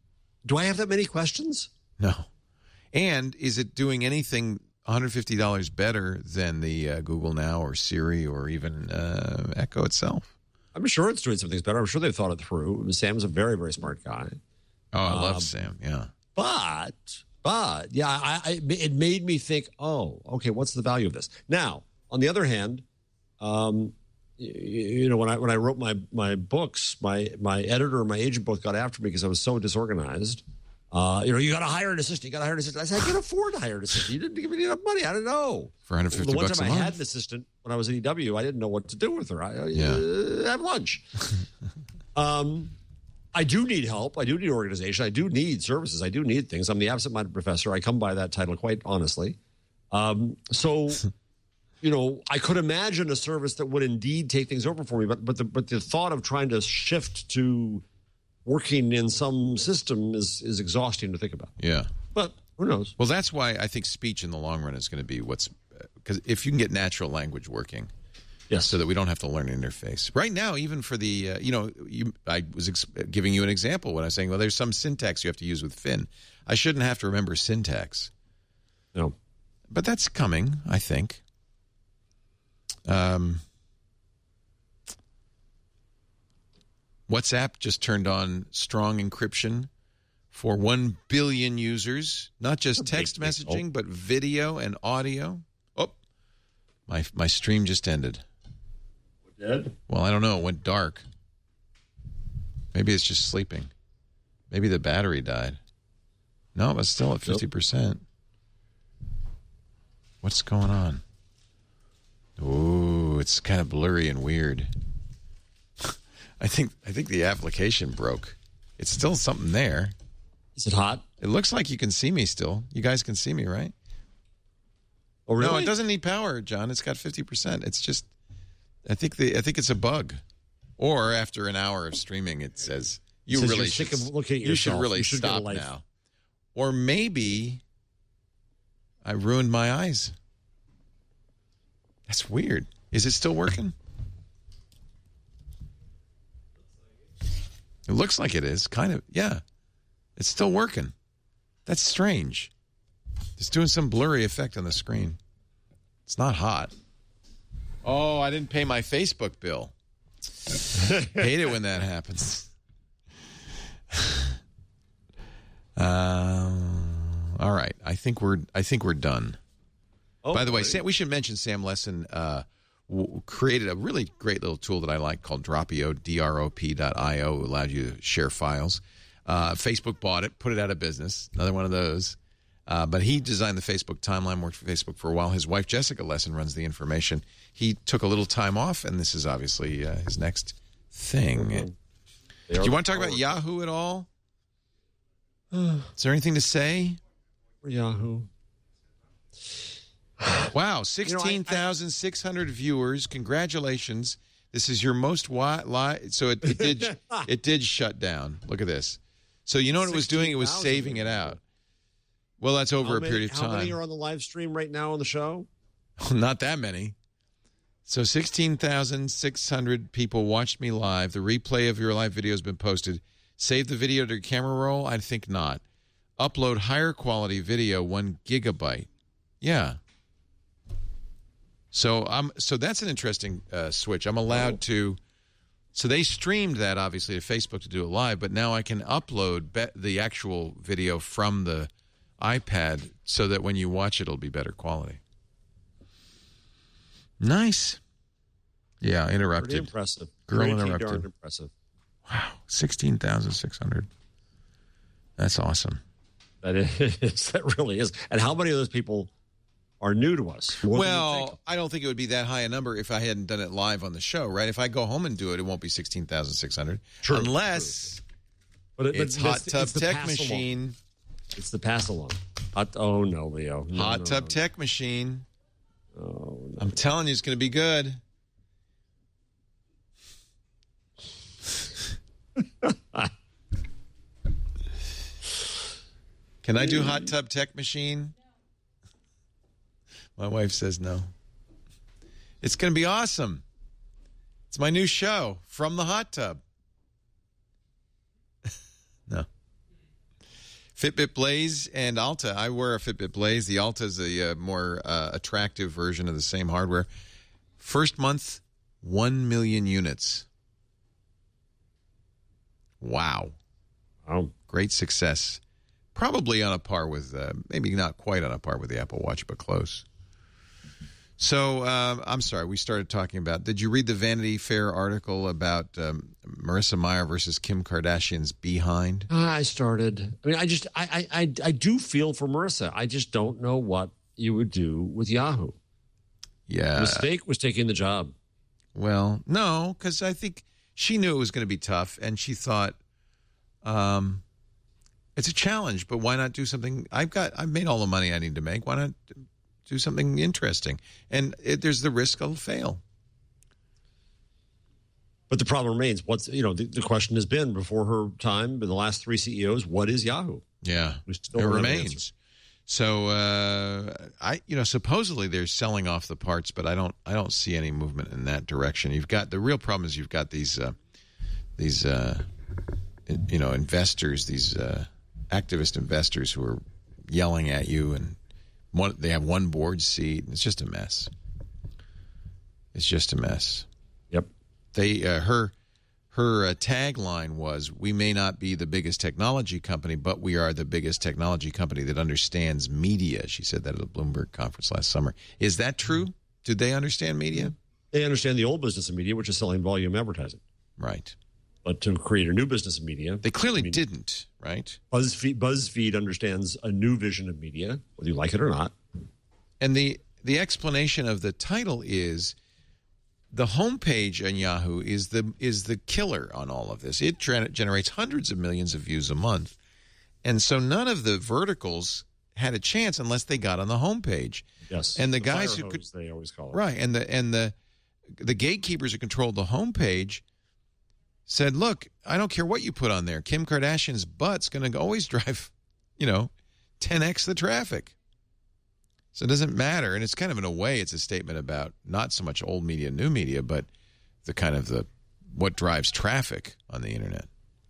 Do I have that many questions? No. And is it doing anything one hundred fifty dollars better than the uh, Google Now or Siri or even uh, Echo itself? I'm sure it's doing some things better. I'm sure they've thought it through. Sam's a very, very smart guy. Oh, I love Um, Sam. Yeah. But, but, yeah, I, I, it made me think, oh, okay, what's the value of this? Now, on the other hand, um, you, you know, when I when I wrote my my books, my my editor and my agent both got after me because I was so disorganized. Uh, you know, you got to hire an assistant. You got to hire an assistant. I said, I can afford to hire an assistant. You didn't give me enough money. I don't know. For one hundred fifty the one bucks time a I month? had an assistant when I was at E W, I didn't know what to do with her. I, I Yeah. uh, have lunch. um, I do need help. I do need organization. I do need services. I do need things. I'm the absent-minded professor. I come by that title quite honestly. Um, so, you know, I could imagine a service that would indeed take things over for me. But but the but the thought of trying to shift to working in some system is is exhausting to think about. Yeah. But who knows? Well, that's why I think speech in the long run is going to be what's because if you can get natural language working, Yes. so that we don't have to learn an interface. Right now, even for the uh, you know, you, I was ex- giving you an example when I was saying, well, there's some syntax you have to use with Finn. I shouldn't have to remember syntax, No. but that's coming, I think. Um, WhatsApp just turned on strong encryption for one billion users, not just text messaging, but video and audio. Oh, my my stream just ended. Dead? Well, I don't know. It went dark. Maybe it's just sleeping. Maybe the battery died. No, it's still at fifty percent. What's going on? Ooh, it's kind of blurry and weird. I think I think the application broke. It's still something there. Is it hot? It looks like you can see me still. You guys can see me, right? Oh, really? No, it doesn't need power, John. It's got fifty percent. It's just I think the I think it's a bug. Or after an hour of streaming it says you Says really you're should, sick of looking at you should yourself. really You should get a stop life. now. Or maybe I ruined my eyes. That's weird. Is it still working? It looks like it is. Kind of. Yeah. It's still working. That's strange. It's doing some blurry effect on the screen. It's not hot. Oh, I didn't pay my Facebook bill. Hate it when that happens. Um, all right. I think we're I think we're done. Oh, By the way, great. Sam, we should mention Sam Lesson uh, w- created a really great little tool that I like called Dropio, D R O P dot I O, allowed you to share files. Uh, Facebook bought it, put it out of business. Another one of those. Uh, but he designed the Facebook timeline, worked for Facebook for a while. His wife, Jessica Lesson, runs the information. He took a little time off, and this is obviously uh, his next thing. They Do are you want to talk about powered. Yahoo at all? Is there anything to say? Yahoo? Wow, sixteen thousand six hundred viewers. Congratulations. This is your most wi- li- so it, it did it did shut down. Look at this. So you know what it was doing? It was sixteen thousand saving it out. Well, that's over How a many- period of How many time. are on the live stream right now on the show? Not that many. So sixteen thousand six hundred people watched me live. The replay of your live video has been posted. Save the video to your camera roll? I think not. Upload higher quality video, one gigabyte. Yeah. So I'm so that's an interesting uh, switch. I'm allowed Oh. to. So they streamed that obviously to Facebook to do it live, but now I can upload be- the actual video from the iPad so that when you watch it, it'll be better quality. Nice. Yeah, Pretty interrupted. impressive. Girl Pretty interrupted. darn impressive. Wow, sixteen thousand six hundred. That's awesome. That is. That really is. And how many of those people are new to us? More than you think. Well, I don't think it would be that high a number if I hadn't done it live on the show, right? If I go home and do it, it won't be sixteen thousand six hundred. True, Unless but it, it's but Hot Tub it's the Tech pass along. Machine. It's the pass along. Hot, oh no, Leo. No, Hot no, Tub no. Tech Machine. Oh, no. I'm telling you, it's going to be good. Can I do Hot Tub Tech Machine? My wife says no. It's going to be awesome. It's my new show, From the Hot Tub. No. Fitbit Blaze and Alta. I wear a Fitbit Blaze. The Alta is a uh, more uh, attractive version of the same hardware. First month, one million units. Wow. Oh, great success. Probably on a par with, uh, maybe not quite on a par with the Apple Watch, but close. So, uh, I'm sorry, we started talking about, did you read the Vanity Fair article about um, Marissa Mayer versus Kim Kardashian's behind? I started. I mean, I just, I, I, I, I do feel for Marissa. I just don't know what you would do with Yahoo. Yeah. The mistake was taking the job. Well, no, because I think she knew it was going to be tough, and she thought, um, it's a challenge, but why not do something? I've got, I've made all the money I need to make. Why not do something interesting? And it, there's the risk I'll fail. But the problem remains. What's you know the, the question has been before her time in the last three C E Os. What is Yahoo? Yeah, We still it don't have an remains. answer. So uh, I, you know, supposedly they're selling off the parts, but I don't, I don't see any movement in that direction. You've got the real problem is you've got these, uh, these, uh, you know, investors, these uh, activist investors who are yelling at you, and one, they have one board seat. It's just a mess. It's just a mess. Yep. They, uh, her, her uh, tagline was, "We may not be the biggest technology company, but we are the biggest technology company that understands media." She said that at a Bloomberg conference last summer. Is that true? Did they understand media? They understand the old business of media, which is selling volume advertising. Right. But to create a new business of media, They clearly I mean, didn't, right? BuzzFeed, BuzzFeed understands a new vision of media, whether you like it or not. And the, the explanation of the title is the homepage on Yahoo is the is the killer on all of this. It gen- generates hundreds of millions of views a month. And so none of the verticals had a chance unless they got on the homepage. Yes. And the, The guys fire who could hose, they always call it. Right, and the and the the gatekeepers who controlled the homepage said, "Look, I don't care what you put on there. Kim Kardashian's butt's going to always drive, you know, ten x the traffic." So it doesn't matter, and it's kind of in a way it's a statement about not so much old media, new media, but the kind of the what drives traffic on the internet.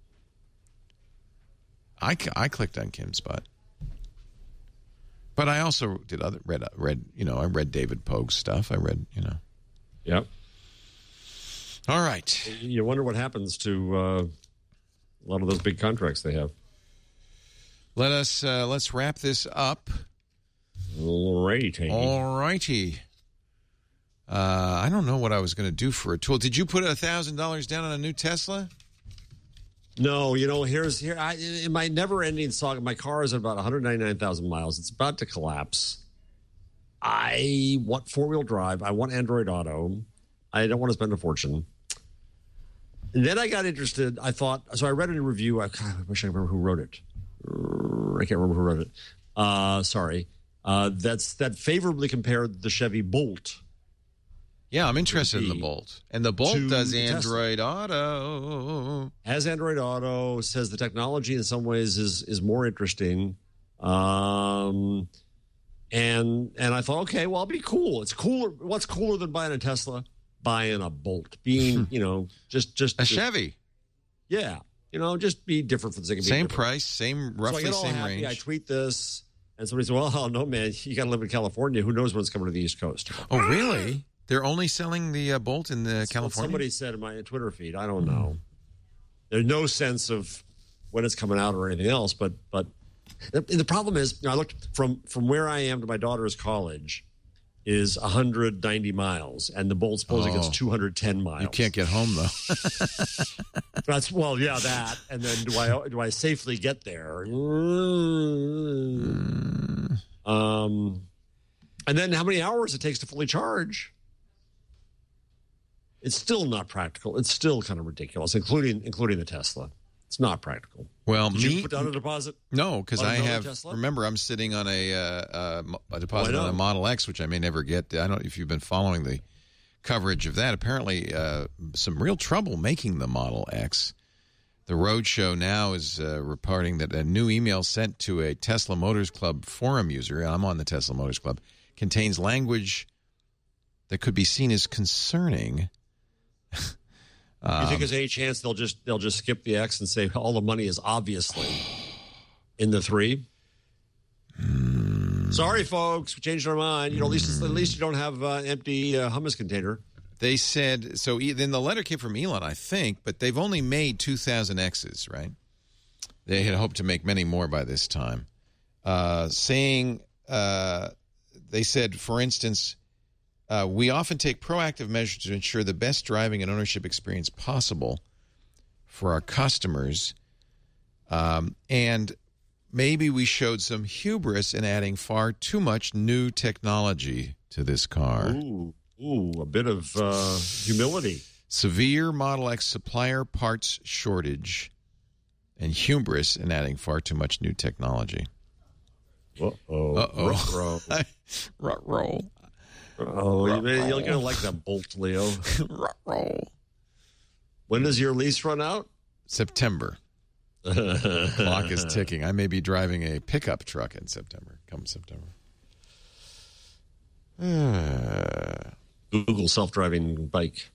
I, I clicked on Kim's butt. But I also did other read read you know I read David Pogue's stuff. I read you know. Yep. All right. You wonder what happens to uh, a lot of those big contracts they have. Let us uh, let's wrap this up. Alrighty. All righty. Uh, I don't know what I was going to do for a tool. Did you put a thousand dollars down on a new Tesla? No, you know, here's here. I, in my never-ending saga, my car is at about one hundred ninety-nine thousand miles. It's about to collapse. I want four-wheel drive. I want Android Auto. I don't want to spend a fortune. And then I got interested. I thought so. I read a review. I, God, I wish I remember who wrote it. I can't remember who wrote it. Uh, sorry. Uh, that's that favorably compared the Chevy Bolt. Yeah, I'm interested in the Bolt. And the Bolt to does the Tesla. Android Auto. Has Android Auto, says the technology in some ways is is more interesting. Um, and and I thought, okay, well, it'll be cool. It's cooler. What's cooler than buying a Tesla? Buying a Bolt. Being, you know, just just A Chevy. Yeah, you know, just be different for the sake of being Same different. price, same So I roughly get all same happy. range. I tweet this, and somebody says, "Well, oh, no, man, you got to live in California. Who knows when it's coming to the East Coast?" Oh, really? They're only selling the uh, Bolt in the That's what California? somebody said in my Twitter feed. I don't know. There's no sense of when it's coming out or anything else. But but the, the problem is, you know, I looked from from where I am to my daughter's college is one hundred ninety miles, and the Bolt supposedly Oh. gets two hundred ten miles. You can't get home, though. That's well, yeah, that. And then do I do I safely get there? Um, and then how many hours it takes to fully charge? It's still not practical. It's still kind of ridiculous, including including the Tesla. It's not practical. Well, Did me, you put down a deposit? no, because on I another have. Tesla? Remember, I'm sitting on a, uh, uh, a deposit Oh, I on a know. Model X, which I may never get. I don't know if you've been following the coverage of that. Apparently, uh, some real trouble making the Model X. The Roadshow now is uh, reporting that a new email sent to a Tesla Motors Club forum user, and I'm on the Tesla Motors Club, contains language that could be seen as concerning. you think there's any chance they'll just they'll just skip the X and say all the money is obviously? In the three? Mm. Sorry, folks. We changed our mind. You know, at least, at least you don't have an uh, empty uh, hummus container. They said, so then the letter came from Elon, I think, but they've only made two thousand X's, right? They had hoped to make many more by this time. Uh, saying, uh, they said, for instance, uh, we often take proactive measures to ensure the best driving and ownership experience possible for our customers. Um, and maybe we showed some hubris in adding far too much new technology to this car. Ooh, ooh, a bit of uh, humility. Severe Model X supplier parts shortage and hubris in adding far too much new technology. Uh-oh. Uh-oh. Ruh-roh. Ruh-roh. Oh, you're going to like that bolt, Leo. Ruh-roh. When does your lease run out? September. Clock is ticking. I may be driving a pickup truck in September, come September. Uh. Google self-driving bike.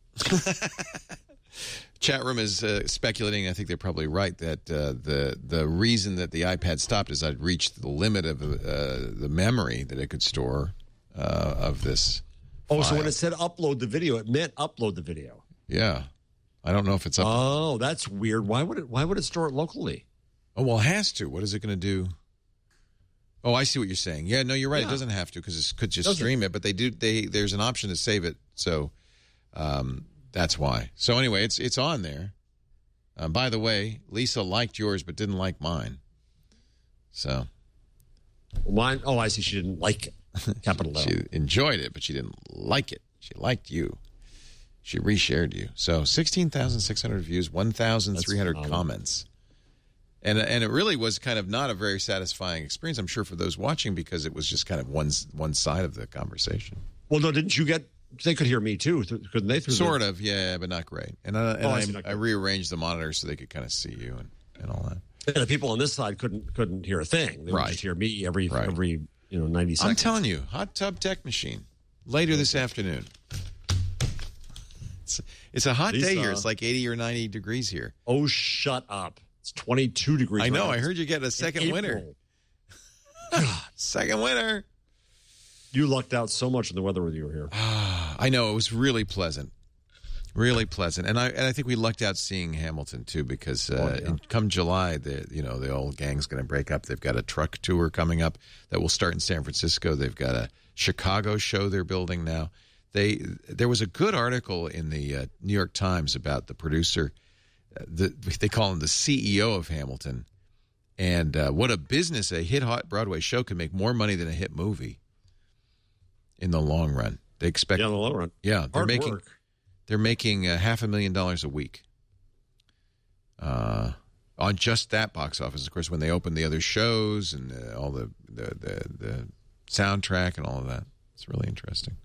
Chat room is uh, speculating. I think they're probably right that uh, the the reason that the iPad stopped is I'd reached the limit of uh, the memory that it could store uh, of this. Oh, file. So when it said upload the video, it meant upload the video. Yeah, I don't know if it's up. Oh, that's weird. Why would it? Why would it store it locally? Oh well, it has to. What is it going to do? Oh, I see what you're saying. Yeah, no, you're right. Yeah. It doesn't have to because it could just doesn't. stream it, but they do. They there's an option to save it, so. Um, That's why. So anyway, it's it's on there. Uh, by the way, Lisa liked yours but didn't like mine. So. Well, mine, oh, I see. She didn't like it. Capital L. She enjoyed it, but she didn't like it. She liked you. She reshared you. So sixteen thousand six hundred views, one thousand three hundred comments. And and it really was kind of not a very satisfying experience, I'm sure, for those watching because it was just kind of one, one side of the conversation. Well, no, didn't you get... They could hear me, too, couldn't they? Through sort the... of, yeah, but not great. And, I, and oh, I, I, I rearranged the monitor so they could kind of see you and, and all that. And the people on this side couldn't couldn't hear a thing. They right. would just hear me every, right. every you know, ninety seconds. I'm telling you, Hot Tub Tech Machine, later this afternoon. It's, it's a hot Lisa. day here. It's like eighty or ninety degrees here. Oh, shut up. It's twenty-two degrees. I know. Right I heard you get a second winter. Second winter. You lucked out so much in the weather when you were here. I know. It was really pleasant. Really pleasant. And I and I think we lucked out seeing Hamilton, too, because uh, oh, yeah. in, come July, the you know the old gang's going to break up. They've got a truck tour coming up that will start in San Francisco. They've got a Chicago show they're building now. They There was a good article in the uh, New York Times about the producer. Uh, the, they call him the C E O of Hamilton. And uh, what a business. A hit hot Broadway show can make more money than a hit movie in the long run. They expect, yeah, in the long run. Yeah, they're Hard making work. they're making uh, half a million dollars a week uh, on just that box office. Of course, when they open the other shows and uh, all the the, the the soundtrack and all of that, it's really interesting.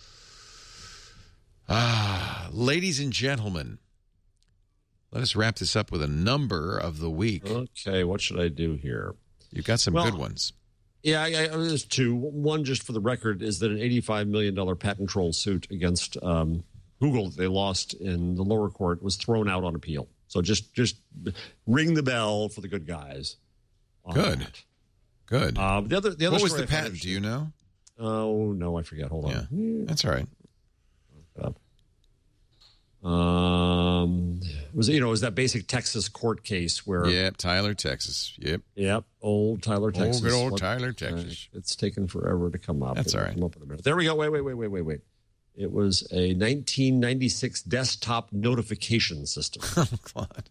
Ah, ladies and gentlemen, let us wrap this up with a number of the week. Okay, what should I do here? You've got some well, good ones. Yeah, I, I, there's two. One, just for the record, is that an eighty-five million dollars patent troll suit against um, Google that they lost in the lower court was thrown out on appeal. So just just ring the bell for the good guys. Good. That. Good. Uh, the other, the other what was the I patent? Do you know? Oh, no, I forget. Hold on. Yeah, that's all right. Um, it was you know it was that basic Texas court case where yep Tyler, Texas. Yep, yep, old Tyler, Texas. Oh, good old what, Tyler, Texas. Uh, it's taken forever to come up. That's It'll all right. Come up in a minute. There we go. Wait, wait, wait, wait, wait, wait. It was a nineteen ninety-six desktop notification system. Oh God.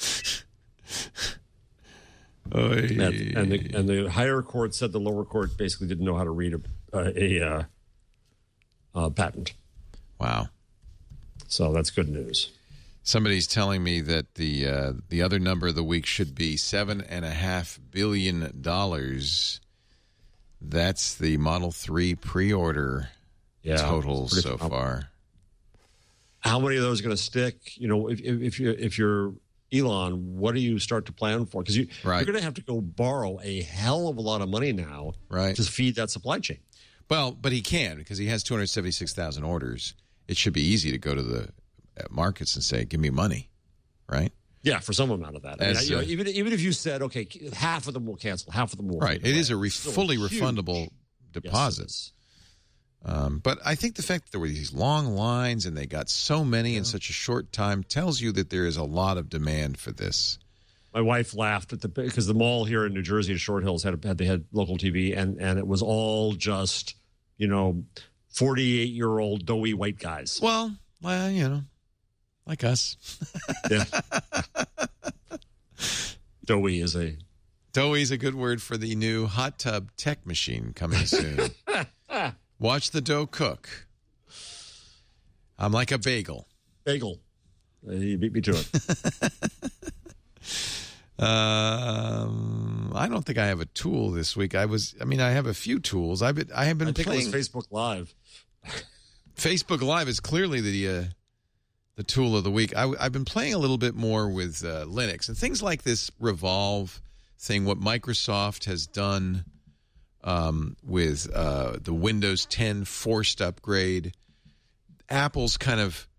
oh, and, and, the, and the higher court said the lower court basically didn't know how to read a a, a, a patent. Wow. So that's good news. Somebody's telling me that the uh, the other number of the week should be seven and a half billion dollars. That's the Model three pre-order yeah, total so far. How many of those are going to stick? You know, if if you if you're Elon, what do you start to plan for? Because you, right. you're going to have to go borrow a hell of a lot of money now, right. to feed that supply chain. Well, but he can because he has two hundred seventy-six thousand orders. It should be easy to go to the markets and say, give me money, right? Yeah, for some amount of that. I mean, As, you know, uh, even even if you said, okay, half of them will cancel, half of them will. Right. It is a re- Still fully huge. refundable deposit. Yes, Um, but I think the fact that there were these long lines and they got so many in such a short time tells you that there is a lot of demand for this. my wife laughed at the because the mall here in New Jersey at Short Hills had, had they had local T V and and it was all just you know forty-eight year old doughy white guys. Well, well, you know, like us. Yeah. Doughy is a Doughy is a good word for the new hot tub tech machine coming soon. Watch the dough cook. I'm like a bagel. bagel. Uh, you beat me to it. Um, I don't think I have a tool this week. I was, I mean, I have a few tools. I've been, I have been I think playing. it was Facebook Live. Facebook Live is clearly the uh, the tool of the week. I, I've been playing a little bit more with uh, Linux and things like this Revolve thing. What Microsoft has done um, with uh, the Windows ten forced upgrade, Apple's kind of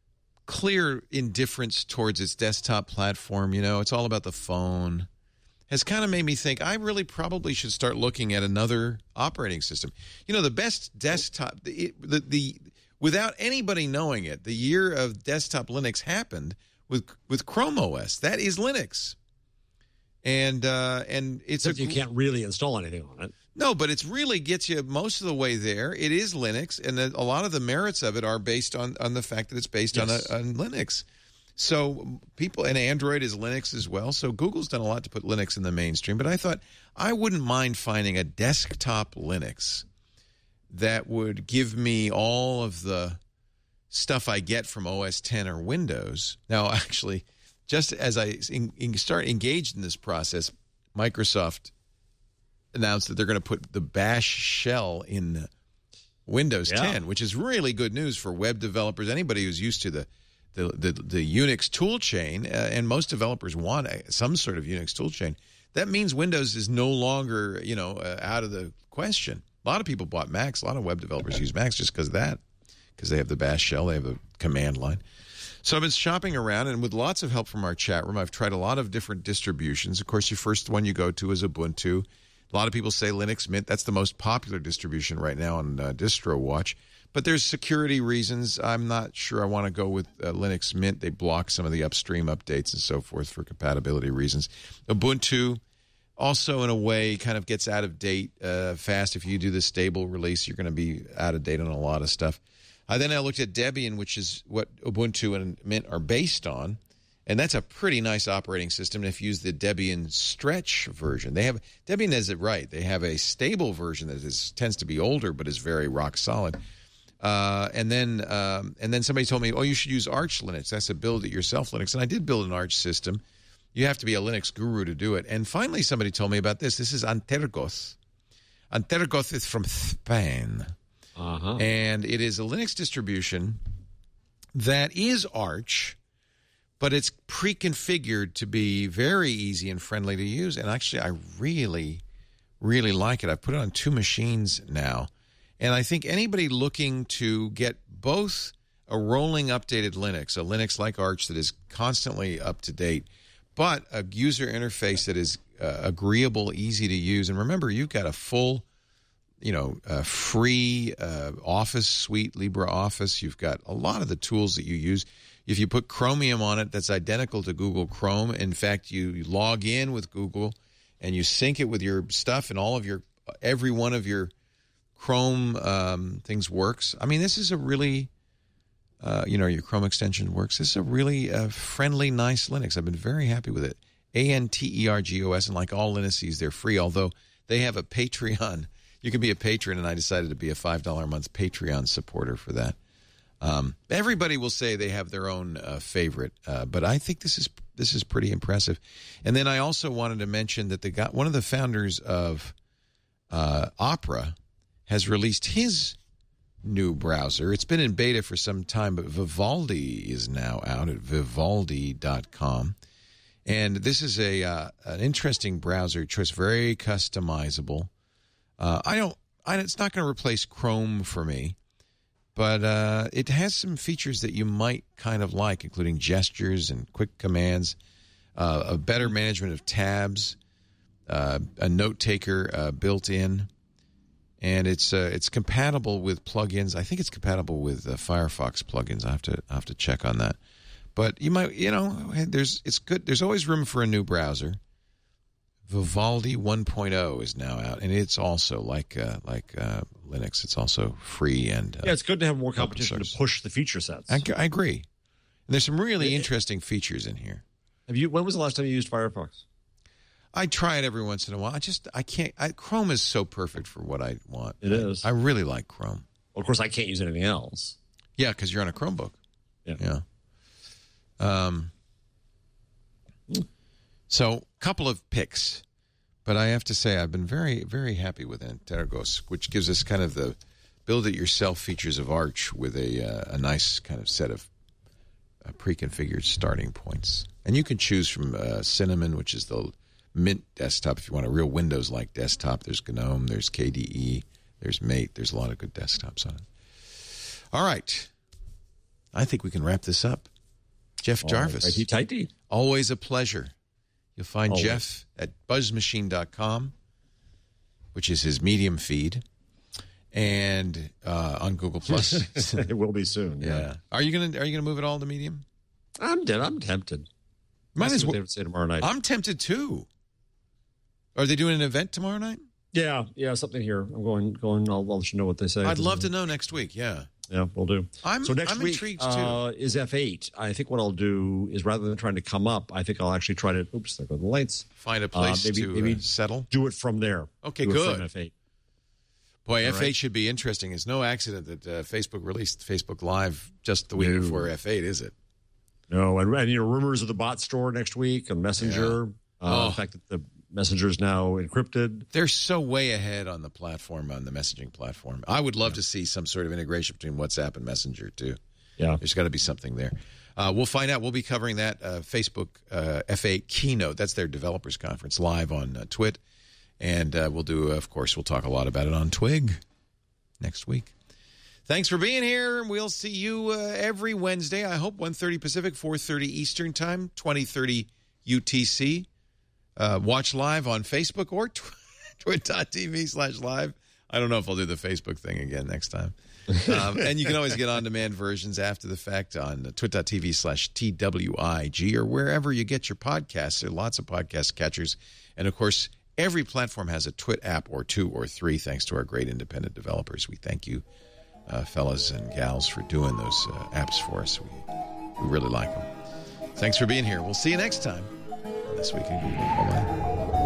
clear indifference towards its desktop platform. You know, it's all about the phone. Has kind of made me think I really probably should start looking at another operating system. You know, the best desktop, the, the, the without anybody knowing it, the year of desktop Linux happened with with Chrome O S. That is Linux, and uh, and it's Except a, you can't really install anything on it. no, but it's really gets you most of the way there. It is Linux, and a lot of the merits of it are based on, on the fact that it's based Yes. on, a, on Linux. So people, and Android is Linux as well. So Google's done a lot to put Linux in the mainstream. But I thought I wouldn't mind finding a desktop Linux that would give me all of the stuff I get from O S ten or Windows. Now, actually, just as I in, in start engaged in this process, Microsoft announced that they're going to put the Bash shell in Windows Yeah. ten, which is really good news for web developers. Anybody who's used to the the the, the Unix tool chain, uh, and most developers want a, some sort of Unix tool chain. That means Windows is no longer, you know, uh, out of the question. A lot of people bought Macs. A lot of web developers use Macs just because of that, because they have the Bash shell, they have the command line. So I've been shopping around, and with lots of help from our chat room, I've tried a lot of different distributions. Of course, your first one you go to is Ubuntu. A lot of people say Linux Mint. That's the most popular distribution right now on uh, DistroWatch. But there's security reasons. I'm not sure I want to go with uh, Linux Mint. They block some of the upstream updates and so forth for compatibility reasons. Ubuntu also, in a way, kind of gets out of date uh, fast. If you do the stable release, you're going to be out of date on a lot of stuff. Uh, then I looked at Debian, which is what Ubuntu and Mint are based on. And that's a pretty nice operating system if you use the Debian Stretch version. They have Debian has it right. They have a stable version that is, tends to be older but is very rock solid. Uh, and then um, and then somebody told me, oh, you should use Arch Linux. That's a build it yourself Linux. And I did build an Arch system. You have to be a Linux guru to do it. And finally, somebody told me about this. This is Antergos. Antergos is from Spain. Uh-huh. And it is a Linux distribution that is Arch, but it's pre-configured to be very easy and friendly to use. And actually, I really, really like it. I've put it on two machines now. And I think anybody looking to get both a rolling updated Linux, a Linux like Arch that is constantly up to date, but a user interface that is uh, agreeable, easy to use. And remember, you've got a full, you know, uh, free uh, Office suite, LibreOffice. You've got a lot of the tools that you use. If you put Chromium on it, that's identical to Google Chrome. In fact, you, you log in with Google and you sync it with your stuff, and all of your, every one of your Chrome um, things works. I mean, this is a really, uh, you know, your Chrome extension works. This is a really uh, friendly, nice Linux. I've been very happy with it. A N T E R G O S, and like all Linuxes, they're free, although they have a Patreon. You can be a patron, and I decided to be a five dollars a month Patreon supporter for that. Um, everybody will say they have their own uh, favorite, uh, but I think this is this is pretty impressive. And then I also wanted to mention that the guy, one of the founders of uh, Opera has released his new browser. It's been in beta for some time, but Vivaldi is now out at vivaldi dot com. And this is a uh, an interesting browser choice, very customizable. Uh, I don't, I, it's not going to replace Chrome for me, but uh, it has some features that you might kind of like, including gestures and quick commands. uh, a better management of tabs, uh, a note taker uh, built in, and it's uh, it's compatible with plugins. I think it's compatible with uh, Firefox plugins. I have to I have to check on that. But you might you know there's it's good. There's always room for a new browser. Vivaldi one point oh is now out, and it's also like uh, like uh, Linux. It's also free and uh, yeah, it's good to have more competition to push the feature sets. I, I agree. And there's some really interesting features in here. Have you? When was the last time you used Firefox? I try it every once in a while. I just I can't. I, Chrome is so perfect for what I want. It I, is. I really like Chrome. Well, of course, I can't use anything else. Yeah, because you're on a Chromebook. Yeah. Yeah. Um. So, a couple of picks. But I have to say, I've been very, very happy with Antergos, which gives us kind of the build-it-yourself features of Arch with a uh, a nice kind of set of uh, pre-configured starting points. And you can choose from uh, Cinnamon, which is the Mint desktop. If you want a real Windows-like desktop, there's GNOME, there's K D E, there's Mate. There's a lot of good desktops on it. All right. I think we can wrap this up. Jeff Jarvis. Righty tighty. Always a pleasure. You'll find Always. Jeff at buzzmachine dot com, which is his Medium feed, and uh, on Google Plus. It will be soon. Yeah. Yeah. Are you gonna Are you gonna move it all to Medium? I'm dead. I'm tempted. Might Might as as what well. they would say tomorrow night. I'm tempted too. Are they doing an event tomorrow night? yeah, yeah, something here. I'm going. Going. I'll, I'll let you know what they say. I'd love to know next week. Yeah. Yeah, we'll do. I'm- so next I'm week intrigued, too. uh, is F eight. I think what I'll do is rather than trying to come up, I think I'll actually try to. Oops, there go the lights. Find a place maybe- to maybe- uh, settle. Do it from there. Okay, Do it good. From F eight. Boy, All F eight right. should be interesting. It's no accident that uh, Facebook released Facebook Live just the week No. before F eight, is it? No, and, and you know, rumors of the bot store next week and Messenger. Yeah. Uh, Oh. The fact that the Messenger is now encrypted. They're so way ahead on the platform, on the messaging platform. I would love to see some sort of integration between WhatsApp and Messenger, too. Yeah. There's got to be something there. Uh, we'll find out. We'll be covering that uh, Facebook uh, F eight keynote. That's their developers conference live on uh, Twit. And uh, we'll do, uh, of course, we'll talk a lot about it on Twig next week. Thanks for being here. We'll see you uh, every Wednesday, I hope, one thirty Pacific, four thirty Eastern Time, twenty thirty U T C. Uh, watch live on Facebook or twit.tv slash live. I don't know if I'll do the Facebook thing again next time. Um, and you can always get on-demand versions after the fact on twit.tv slash T W I G or wherever you get your podcasts. There are lots of podcast catchers. And, of course, every platform has a Twit app or two or three, thanks to our great independent developers. We thank you, uh, fellas and gals, for doing those uh, apps for us. We, we really like them. Thanks for being here. We'll see you next time. This Week in Google. Bye-bye.